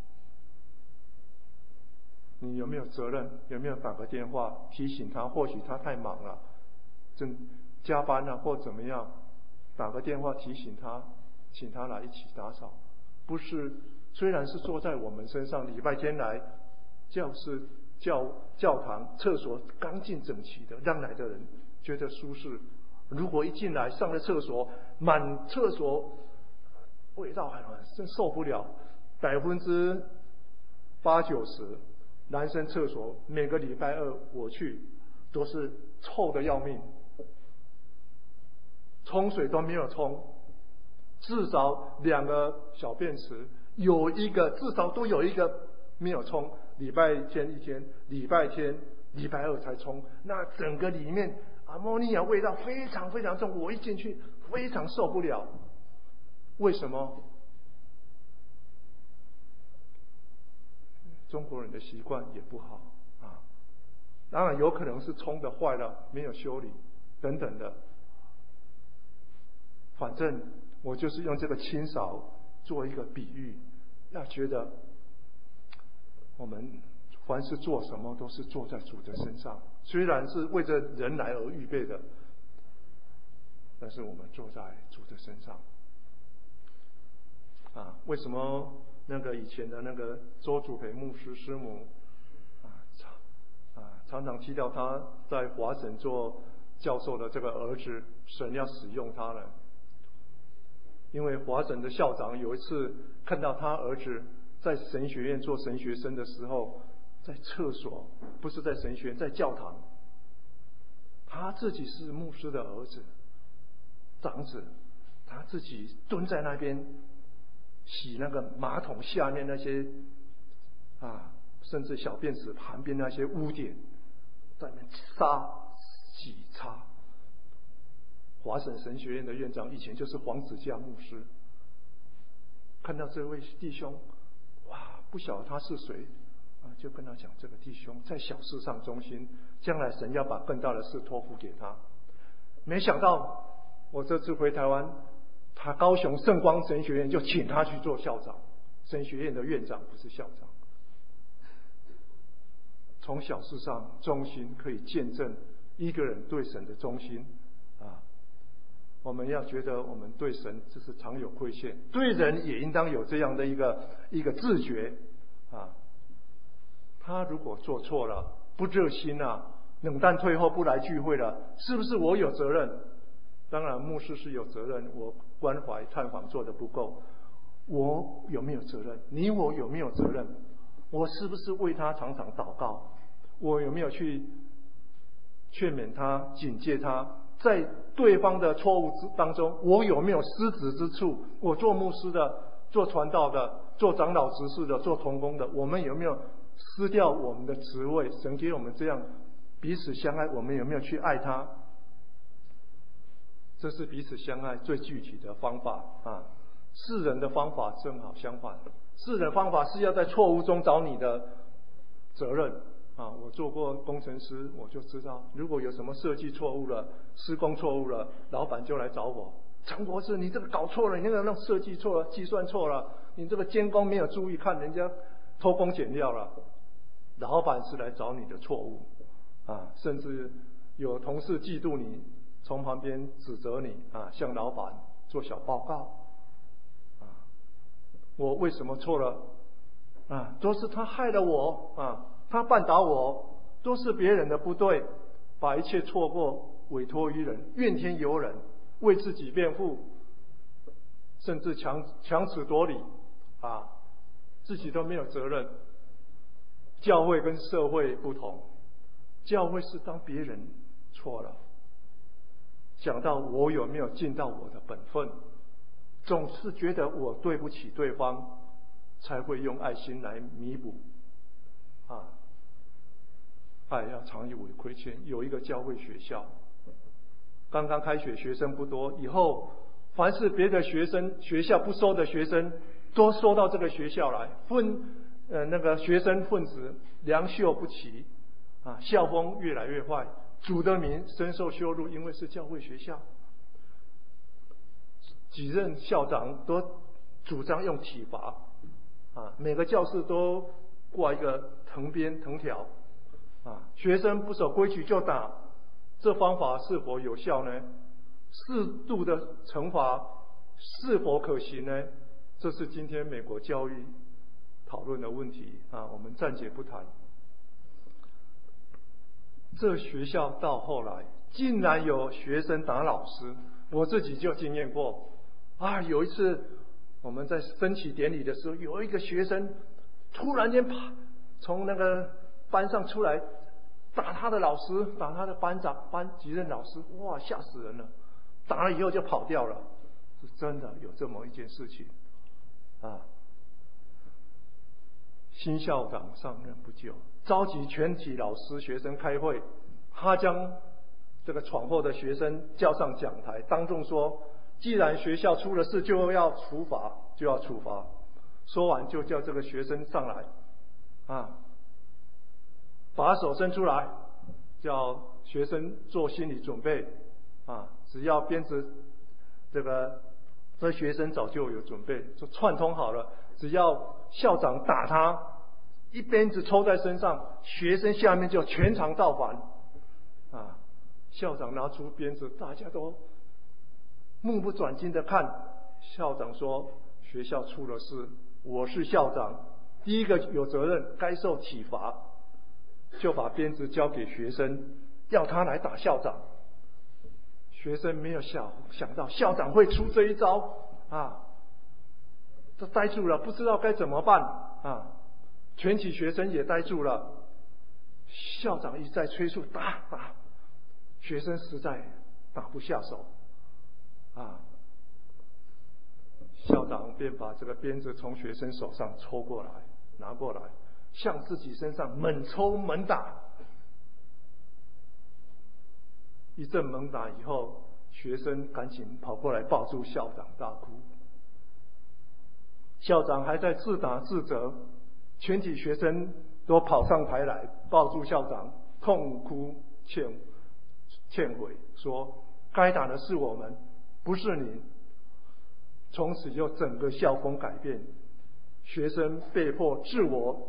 你有没有责任？有没有打个电话提醒他？或许他太忙了，正加班了或怎么样，打个电话提醒他，请他来一起打扫。不是，虽然是坐在我们身上，礼拜天来教室教教堂厕所干净整齐的，让来的人觉得舒适。如果一进来上了厕所，满厕所味道很真受不了，百分之八九十男生厕所每个礼拜二我去都是臭的要命，冲水都没有冲，至少两个小便池有一个至少都有一个没有冲，礼拜天一天，礼拜天礼拜二才冲，那整个里面阿莫尼亚味道非常非常重，我一进去非常受不了。为什么？中国人的习惯也不好啊，当然有可能是冲的坏了，没有修理等等的。反正我就是用这个清扫做一个比喻，要觉得我们凡是做什么都是做在主的身上，虽然是为着人来而预备的，但是我们做在主的身上。啊，为什么那个以前的那个周祖培牧师师母啊，常啊常常提到他在华神做教授的这个儿子，神要使用他了。因为华神的校长有一次看到他儿子在神学院做神学生的时候，在厕所，不是在神学院，在教堂，他自己是牧师的儿子长子，他自己蹲在那边洗那个马桶下面那些啊，甚至小便池旁边那些污点，在那边擦洗擦。华神神学院的院长以前就是黄子嘉牧师，看到这位弟兄，哇，不晓得他是谁啊，就跟他讲，这个弟兄在小事上忠心，将来神要把更大的事托付给他。没想到我这次回台湾，他高雄圣光神学院就请他去做校长，神学院的院长不是校长。从小事上忠心可以见证一个人对神的忠心啊！我们要觉得我们对神这是常有亏欠，对人也应当有这样的一个一个自觉啊！他如果做错了，不热心啊，冷淡退后，不来聚会了，是不是我有责任？当然牧师是有责任，我关怀探访做得不够，我有没有责任？你我有没有责任？我是不是为他常常祷告？我有没有去劝勉他、警戒他？在对方的错误之当中，我有没有失职之处？我做牧师的、做传道的、做长老执事的、做同工的，我们有没有失掉我们的职位？神给我们这样彼此相爱，我们有没有去爱他？这是彼此相爱最具体的方法啊！世人的方法正好相反，世人方法是要在错误中找你的责任啊！我做过工程师，我就知道，如果有什么设计错误了、施工错误了，老板就来找我。陈博士，你这个搞错了，你那个让设计错了、计算错了，你这个监工没有注意看，人家偷工减料了。老板是来找你的错误啊！甚至有同事嫉妒你，从旁边指责你啊，向老板做小报告啊，我为什么错了啊？都是他害了我啊，他绊倒我，都是别人的不对，把一切错过委托于人，怨天尤人，为自己辩护，甚至强强词夺理啊，自己都没有责任。教会跟社会不同，教会是当别人错了，想到我有没有尽到我的本分，总是觉得我对不起对方，才会用爱心来弥补啊。爱要常以为亏欠。有一个教会学校，刚刚开学，学生不多，以后凡是别的学生学校不收的学生，都收到这个学校来，分呃那个学生混子良莠不齐啊，校风越来越坏。主的名深受羞辱，因为是教会学校，几任校长都主张用体罚啊，每个教室都挂一个藤鞭藤条啊，学生不守规矩就打，这方法是否有效呢？适度的惩罚是否可行呢？这是今天美国教育讨论的问题啊，我们暂且不谈。 这学校到后来竟然有学生打老师，我自己就经验过啊。有一次我们在升旗典礼的时候，有一个学生突然间爬从那个班上出来，打他的老师，打他的班长、班级任老师，哇，吓死人了！打了以后就跑掉了，是真的有这么一件事情啊。新校长上任不久，召集全体老师学生开会，他将这个闯祸的学生叫上讲台，当众说：既然学校出了事，就要处罚，就要处罚。说完就叫这个学生上来，啊，把手伸出来，叫学生做心理准备，啊，只要鞭子，这个这学生早就有准备，就串通好了，只要校长打他，一鞭子抽在身上，学生下面就全场造反，啊，校长拿出鞭子，大家都目不转睛的看。校长说：学校出了事，我是校长，第一个有责任，该受体罚。就把鞭子交给学生，要他来打校长。学生没有想想到校长会出这一招啊，都呆住了，不知道该怎么办啊。全体学生也呆住了。校长一再催促打打，学生实在打不下手啊。校长便把这个鞭子从学生手上抽过来，拿过来，向自己身上猛抽猛打。一阵猛打以后，学生赶紧跑过来抱住校长大哭。校长还在自打自责，全体学生都跑上台来抱住校长，痛哭歉歉悔，说该打的是我们，不是您。从此就整个校风改变，学生被迫自我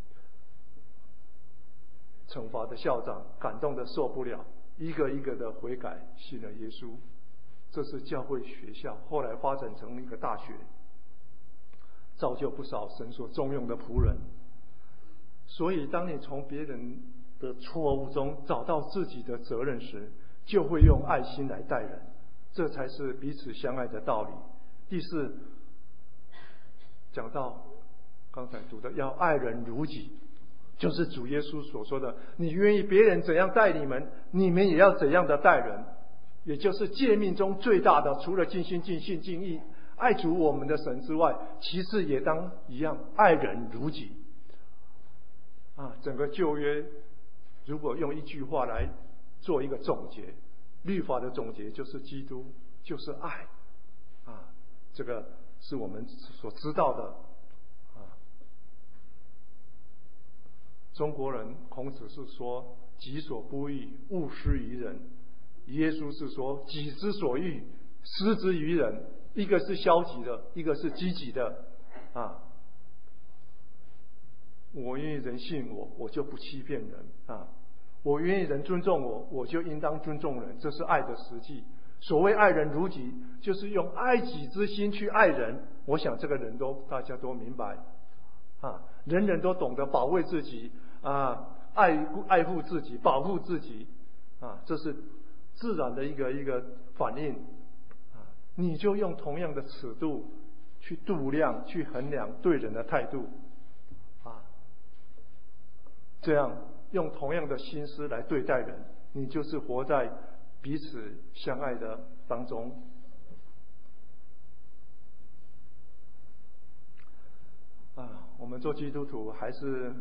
惩罚的校长感动的受不了，一个一个的悔改，信了耶稣。这是教会学校，后来发展成一个大学，造就不少神所重用的仆人。所以当你从别人的错误中找到自己的责任时，就会用爱心来待人，这才是彼此相爱的道理。第四，讲到刚才读的要爱人如己，就是主耶稣所说的，你愿意别人怎样待你们，你们也要怎样的待人。也就是诫命中最大的，除了尽心尽性尽意爱主我们的神之外，其次也当一样爱人如己啊。整个旧约如果用一句话来做一个总结，律法的总结就是基督，就是爱啊。这个是我们所知道的啊。中国人孔子是说己所不欲，勿施于人。耶稣是说己之所欲，施之于人。一个是消极的，一个是积极的啊。我愿意人信我，我就不欺骗人啊。我愿意人尊重我，我就应当尊重人，这是爱的实际。所谓爱人如己，就是用爱己之心去爱人。我想这个人都大家都明白啊，人人都懂得保卫自己啊，爱爱护自己，保护自己啊，这是自然的一个一个反应啊。你就用同样的尺度去度量、去衡量对人的态度啊，这样用同样的心思来对待人，你就是活在彼此相爱的当中啊。我们做基督徒还是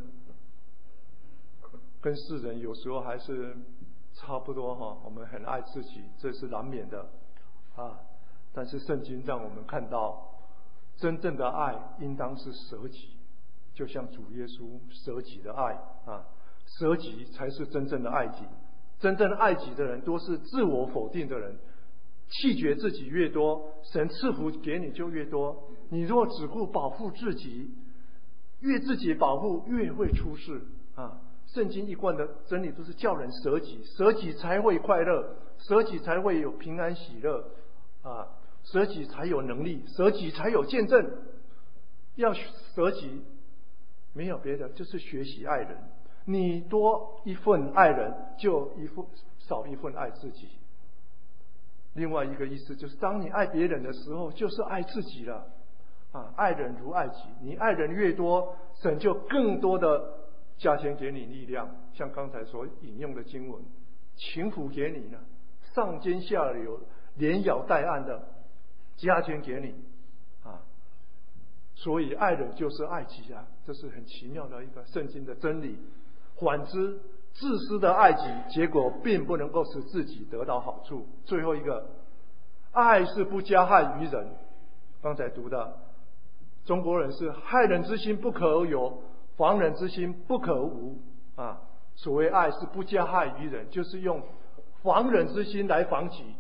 跟世人有时候还是差不多哈，我们很爱自己，这是难免的啊。但是圣经让我们看到，真正的爱应当是舍己，就像主耶稣舍己的爱啊，舍己才是真正的爱己。真正爱己的人都是自我否定的人，弃绝自己越多，神赐福给你就越多。你若只顾保护自己，越自己保护越会出事啊。圣经一贯的真理都是叫人舍己，舍己才会快乐，舍己才会有平安喜乐啊，舍己才有能力，舍己才有见证。要舍己没有别的，就是学习爱人。 你多一份爱人，就一份少一份爱自己。另外一个意思就是，当你爱别人的时候，就是爱自己了。啊，爱人如爱己，你爱人越多，神就更多的加添给你力量。像刚才所引用的经文，情妇给你呢，上尖下流，连摇带按的加添给你。啊，所以爱人就是爱己啊，这是很奇妙的一个圣经的真理。反之，自私的爱己，结果并不能够使自己得到好处。最后一个，爱是不加害于人。刚才读的中国人是害人之心不可有，防人之心不可无啊。所谓爱是不加害于人，就是用防人之心来防己。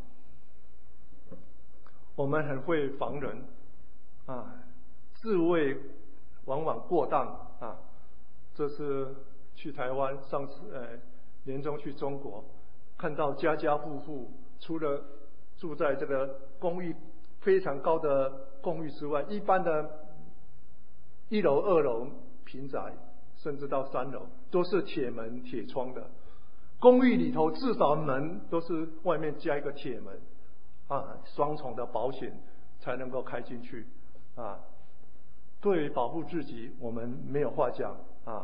我们很会防人啊，自卫往往过当啊。这次去台湾，上次呃年终去中国，看到家家户户除了住在这个公寓非常高的公寓之外，一般的一楼、二楼平宅，甚至到三楼，都是铁门、铁窗的。公寓里头至少门都是外面加一个铁门，啊，双重的保险才能够开进去，啊。对于保护自己，我们没有话讲啊。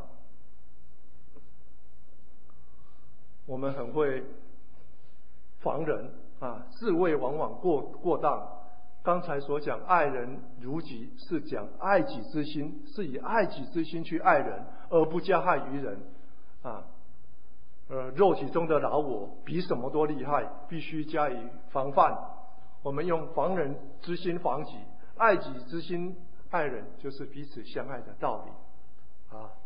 我们很会防人啊，自卫往往过过当。刚才所讲爱人如己，是讲爱己之心，是以爱己之心去爱人，而不加害于人啊。呃，肉体中的老我比什么都厉害，必须加以防范。我们用防人之心防己，爱己之心爱人，就是彼此相爱的道理啊。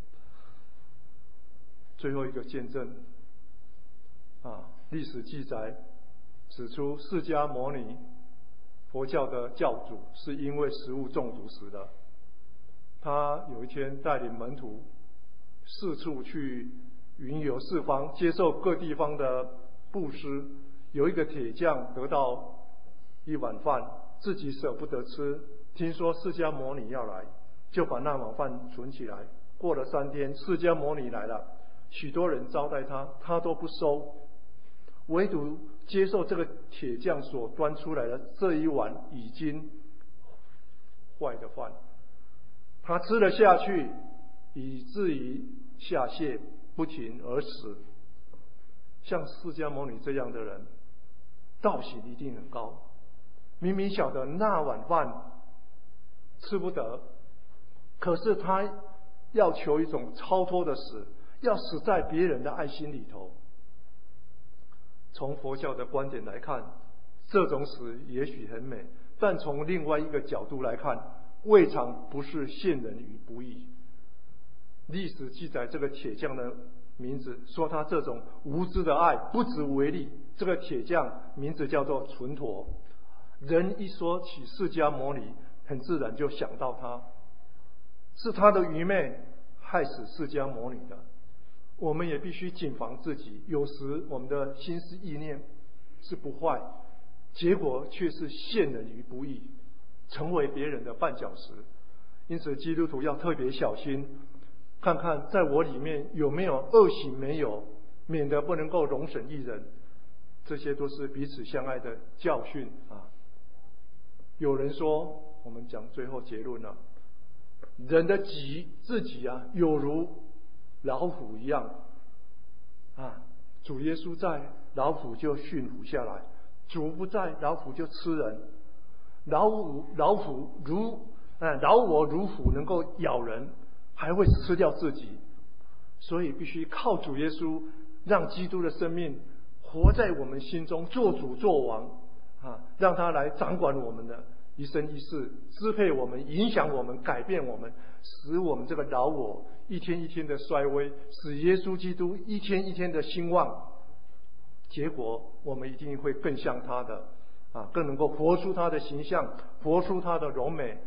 最后一个见证啊，历史记载指出，释迦牟尼佛教的教主是因为食物中毒死的。他有一天带领门徒四处去云游四方，接受各地方的布施。有一个铁匠得到一碗饭，自己舍不得吃，听说释迦牟尼要来，就把那碗饭存起来。过了三天，释迦牟尼来了，许多人招待他，他都不收，唯独接受这个铁匠所端出来的这一碗已经坏的饭，他吃了下去，以至于下泻不停而死。像释迦牟尼这样的人，道行一定很高，明明晓得那碗饭吃不得，可是他要求一种超脱的死，要死在别人的爱心里头。从佛教的观点来看，这种死也许很美，但从另外一个角度来看，未尝不是陷人于不义。历史记载这个铁匠的名字，说他这种无知的爱不足为力。这个铁匠名字叫做纯陀。人一说起释迦牟尼，很自然就想到他，是他的愚昧害死释迦牟尼的。我们也必须谨防自己，有时我们的心思意念是不坏，结果却是陷人于不义，成为别人的绊脚石。因此基督徒要特别小心，看看在我里面有没有恶行没有，免得不能够容审一人。这些都是彼此相爱的教训啊。有人说，我们讲最后结论了，人的己自己啊，有如老虎一样啊，主耶稣在，老虎就驯服下来；主不在，老虎就吃人。老虎老虎如啊，老我如虎，能够咬人，还会吃掉自己。所以必须靠主耶稣，让基督的生命活在我们心中，做主做王啊，让他来掌管我们的一生一世，支配我们，影响我们，改变我们，使我们这个老我一天一天的衰微，使耶稣基督一天一天的兴旺。结果我们一定会更像他的啊，更能够活出他的形象，活出他的荣美。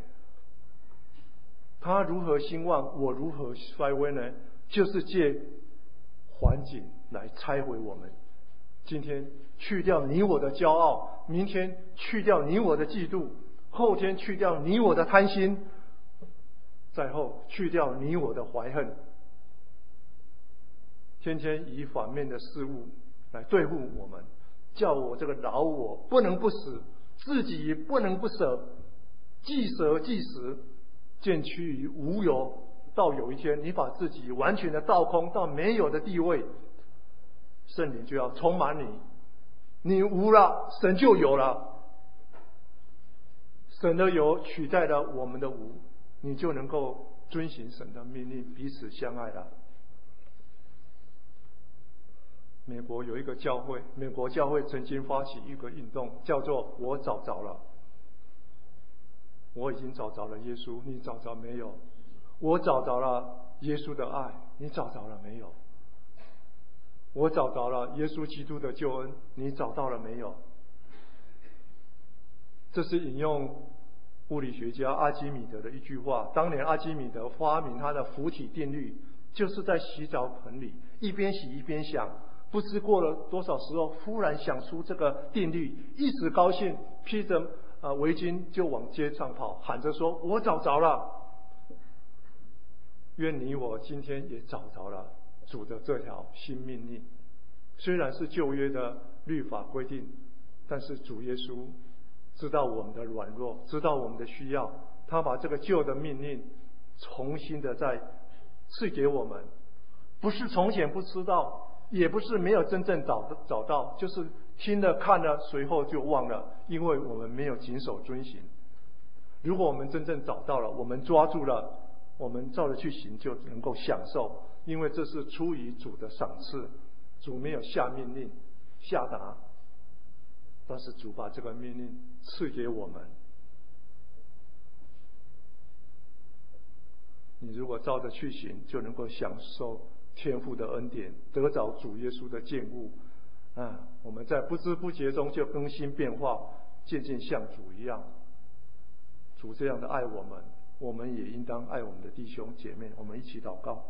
他如何兴旺，我如何衰微呢？就是借环境来拆毁我们。今天去掉你我的骄傲，明天去掉你我的嫉妒，后天去掉你我的贪心，再后去掉你我的怀恨。 天天以反面的事物来对付我们，叫我这个老我不能不死，自己也不能不舍，既舍既死，渐趋于无有。到有一天你把自己完全的倒空到没有的地位，圣灵就要充满你，你无了，神就有了，神的有取代了我们的无，你就能够遵行神的命令，彼此相爱了。美国有一个教会，美国教会曾经发起一个运动，叫做我找着了。我已经找着了耶稣，你找着没有？我找着了耶稣的爱，你找着了没有？我找着了耶稣基督的救恩，你找到了没有？这是引用物理学家阿基米德的一句话。当年阿基米德发明他的浮体定律，就是在洗澡盆里一边洗一边想，不知过了多少时候，忽然想出这个定律，一时高兴，披着呃围巾就往街上跑，喊着说：“我找着了！”愿你我今天也找着了主的这条新命令。虽然是旧约的律法规定，但是主耶稣知道我们的软弱，知道我们的需要，他把这个旧的命令重新的再赐给我们。不是从前不知道，也不是没有真正找找到，就是听了看了随后就忘了，因为我们没有谨守遵行。如果我们真正找到了，我们抓住了，我们照着去行，就能够享受，因为这是出于主的赏赐。主没有下命令下达，但是主把这个命令赐给我们。你如果照着去行，就能够享受天父的恩典，得着主耶稣的见顾啊！我们在不知不觉中就更新变化，渐渐像主一样。主这样的爱我们，我们也应当爱我们的弟兄姐妹。我们一起祷告。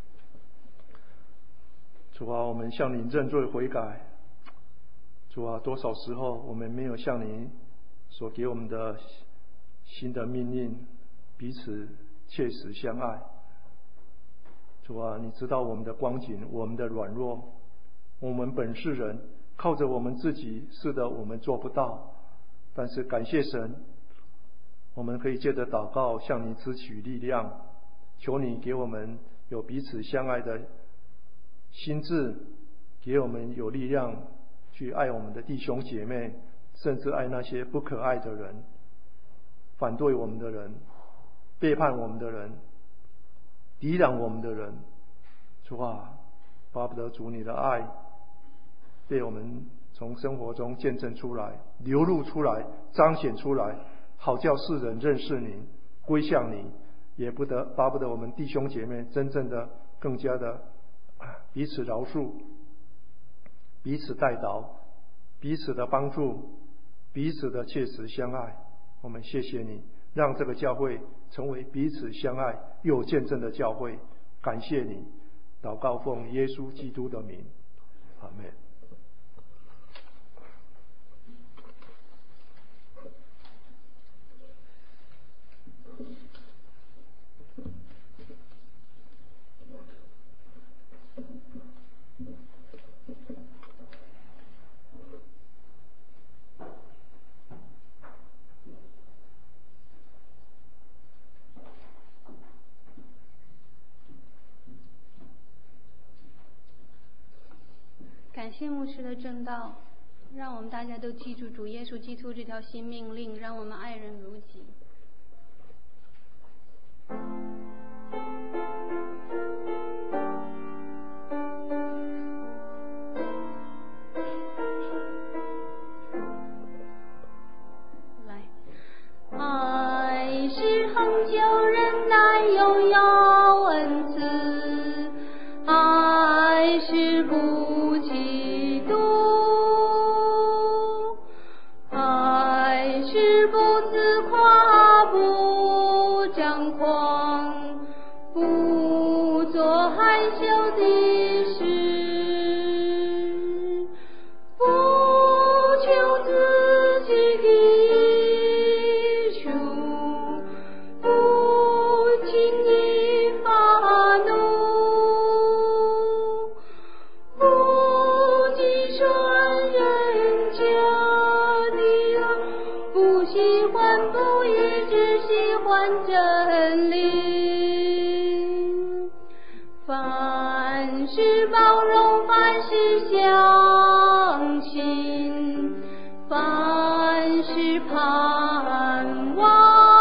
主啊，我们向你认罪悔改。主啊，多少时候我们没有向你所给我们的新的命令，彼此切实相爱。主啊，你知道我们的光景，我们的软弱，我们本是人，靠着我们自己，是的，我们做不到。但是感谢神，我们可以借着祷告向你支取力量，求你给我们有彼此相爱的心智，给我们有力量去爱我们的弟兄姐妹，甚至爱那些不可爱的人，反对我们的人，背叛我们的人，抵挡我们的人。主啊，巴不得主你的爱被我们从生活中见证出来，流露出来，彰显出来，好叫世人认识你，归向你。也不得巴不得我们弟兄姐妹真正的更加的彼此饶恕，彼此代祷，彼此的帮助，彼此的切实相爱。我们谢谢你，让这个教会成为彼此相爱又见证的教会。感谢你，祷告奉耶稣基督的名，阿们。 感谢牧师的正道，让我们大家都记住主耶稣基督这条新命令，让我们爱人如己。来，爱是恒久忍耐，又要恩慈，爱是不真理。凡事包容，凡事相信，凡事盼望，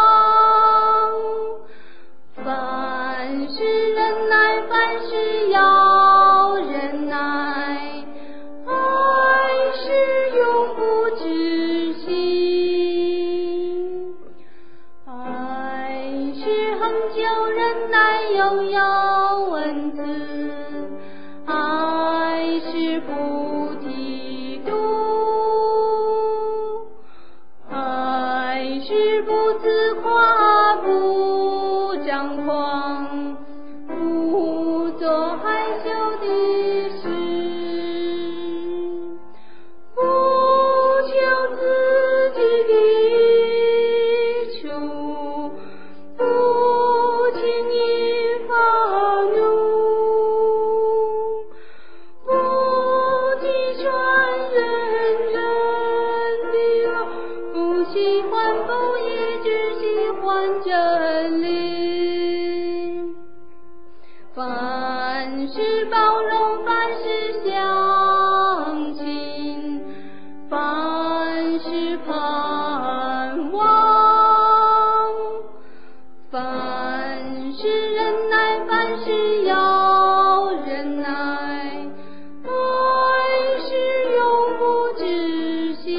凡事忍耐，凡事要忍耐，爱是永不止息，爱是恒久忍耐，又有恩慈，爱是不嫉妒，爱是不自夸，不张狂，不做害羞的事，不求自己的处，不轻易发怒，不击穿人人的恶，不喜欢不义，只喜欢真理。凡事包容，凡事相信，凡事盼望，凡事忍耐，凡事要忍耐，爱是永不止息。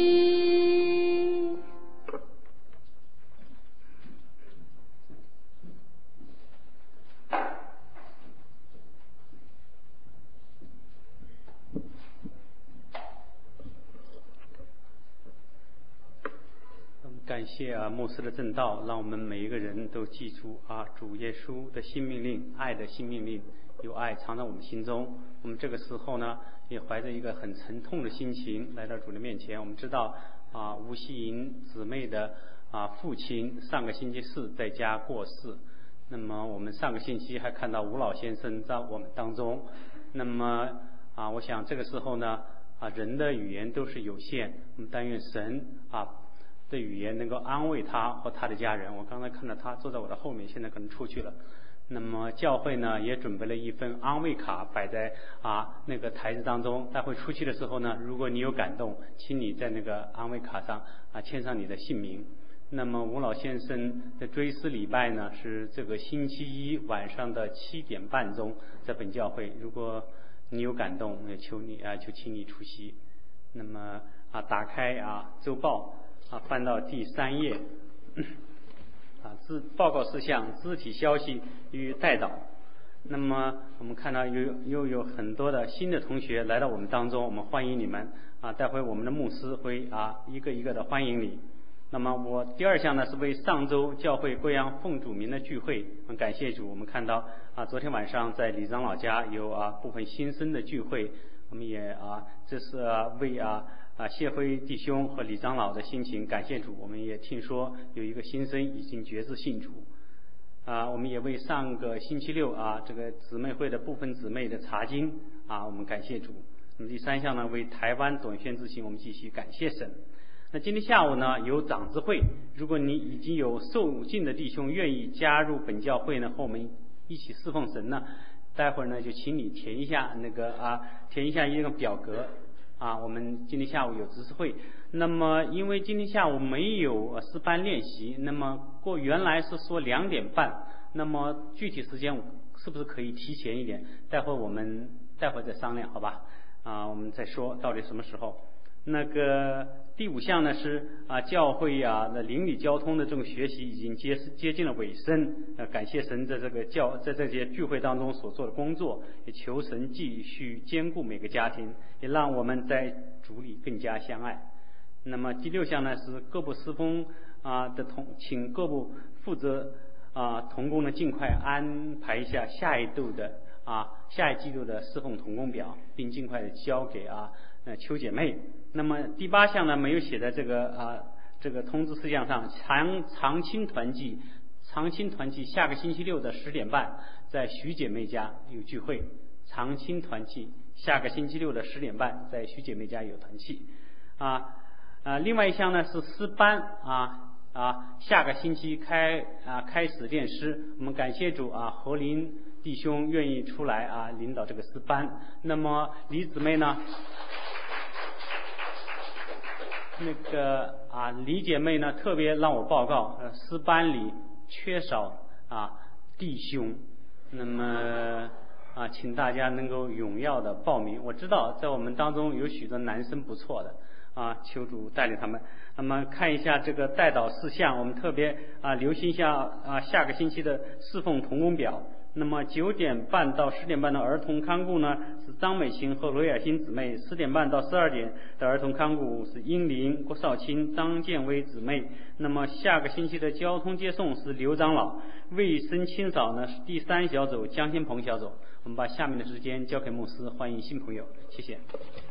感谢啊牧师的正道，让我们每一个人都记住啊主耶稣的新命令，爱的新命令，有爱藏在我们心中。我们这个时候呢，也怀着一个很沉痛的心情来到主的面前。我们知道啊吴希莹姊妹的啊父亲上个星期四在家过世，那么我们上个星期还看到吴老先生在我们当中。那么啊我想这个时候呢啊人的语言都是有限，我们但愿神啊的语言能够安慰他和他的家人。我刚才看到他坐在我的后面，现在可能出去了。那么教会呢也准备了一份安慰卡摆在啊那个台子当中，待会出去的时候呢，如果你有感动，请你在那个安慰卡上啊签上你的姓名。那么吴老先生的追思礼拜呢是这个星期一晚上的七点半钟在本教会，如果你有感动，也求你啊就请你出席。那么啊打开啊周报啊，翻到第三页，啊，字报告事项、肢体消息与代祷。那么我们看到又又有很多的新的同学来到我们当中，我们欢迎你们啊！待会我们的牧师会啊一个一个的欢迎你。那么我第二项呢是为上周教会贵阳奉主名的聚会，很感谢主，我们看到啊昨天晚上在李长老家有啊部分新生的聚会，我们也啊这是啊为啊。啊，谢辉弟兄和李长老的心情感谢主，我们也听说有一个新生已经决志信主。啊，我们也为上个星期六啊这个姊妹会的部分姊妹的查经啊，我们感谢主。那么第三项呢，为台湾短宣之行，我们继续感谢神。那今天下午呢有长子会，如果你已经有受浸的弟兄愿意加入本教会呢，和我们一起侍奉神呢，待会儿呢就请你填一下那个啊填一下一个表格。啊，我们今天下午有执事会，那么因为今天下午没有诗班练习，那么过原来是说两点半，那么具体时间是不是可以提前一点？待会我们待会再商量，好吧？啊，我们再说到底什么时候。那个第五项呢是啊教会啊的邻里交通的这种学习已经接接近了尾声，呃感谢神在这个教在这些聚会当中所做的工作，也求神继续兼顾每个家庭，也让我们在主里更加相爱。那么第六项呢是各部侍奉啊的同，请各部负责啊同工呢尽快安排一下下一度的啊下一季度的侍奉同工表，并尽快的交给啊呃邱姐妹。那么第八项呢没有写在这个啊这个通知事项上，长长青团契长青团契下个星期六的十点半在徐姐妹家有聚会，长青团契下个星期六的十点半在徐姐妹家有团契啊啊另外一项呢是诗班啊啊，下个星期开啊开始练诗。我们感谢主啊，何林弟兄愿意出来啊领导这个诗班。那么李姊妹呢？那个啊，李姐妹呢特别让我报告，呃，诗班里缺少啊弟兄。那么啊，请大家能够踊跃的报名。我知道在我们当中有许多男生不错的啊，求主带领他们。那么看一下这个代祷事项，我们特别啊留心一下啊下个星期的侍奉同工表。那么九点半到十点半的儿童看顾呢是张美琴和罗雅欣姊妹，十点半到十二点的儿童看顾是英林、郭少卿、张建威姊妹。那么下个星期的交通接送是刘长老，卫生清扫呢是第三小组江新鹏小组。我们把下面的时间交给牧师，欢迎新朋友，谢谢。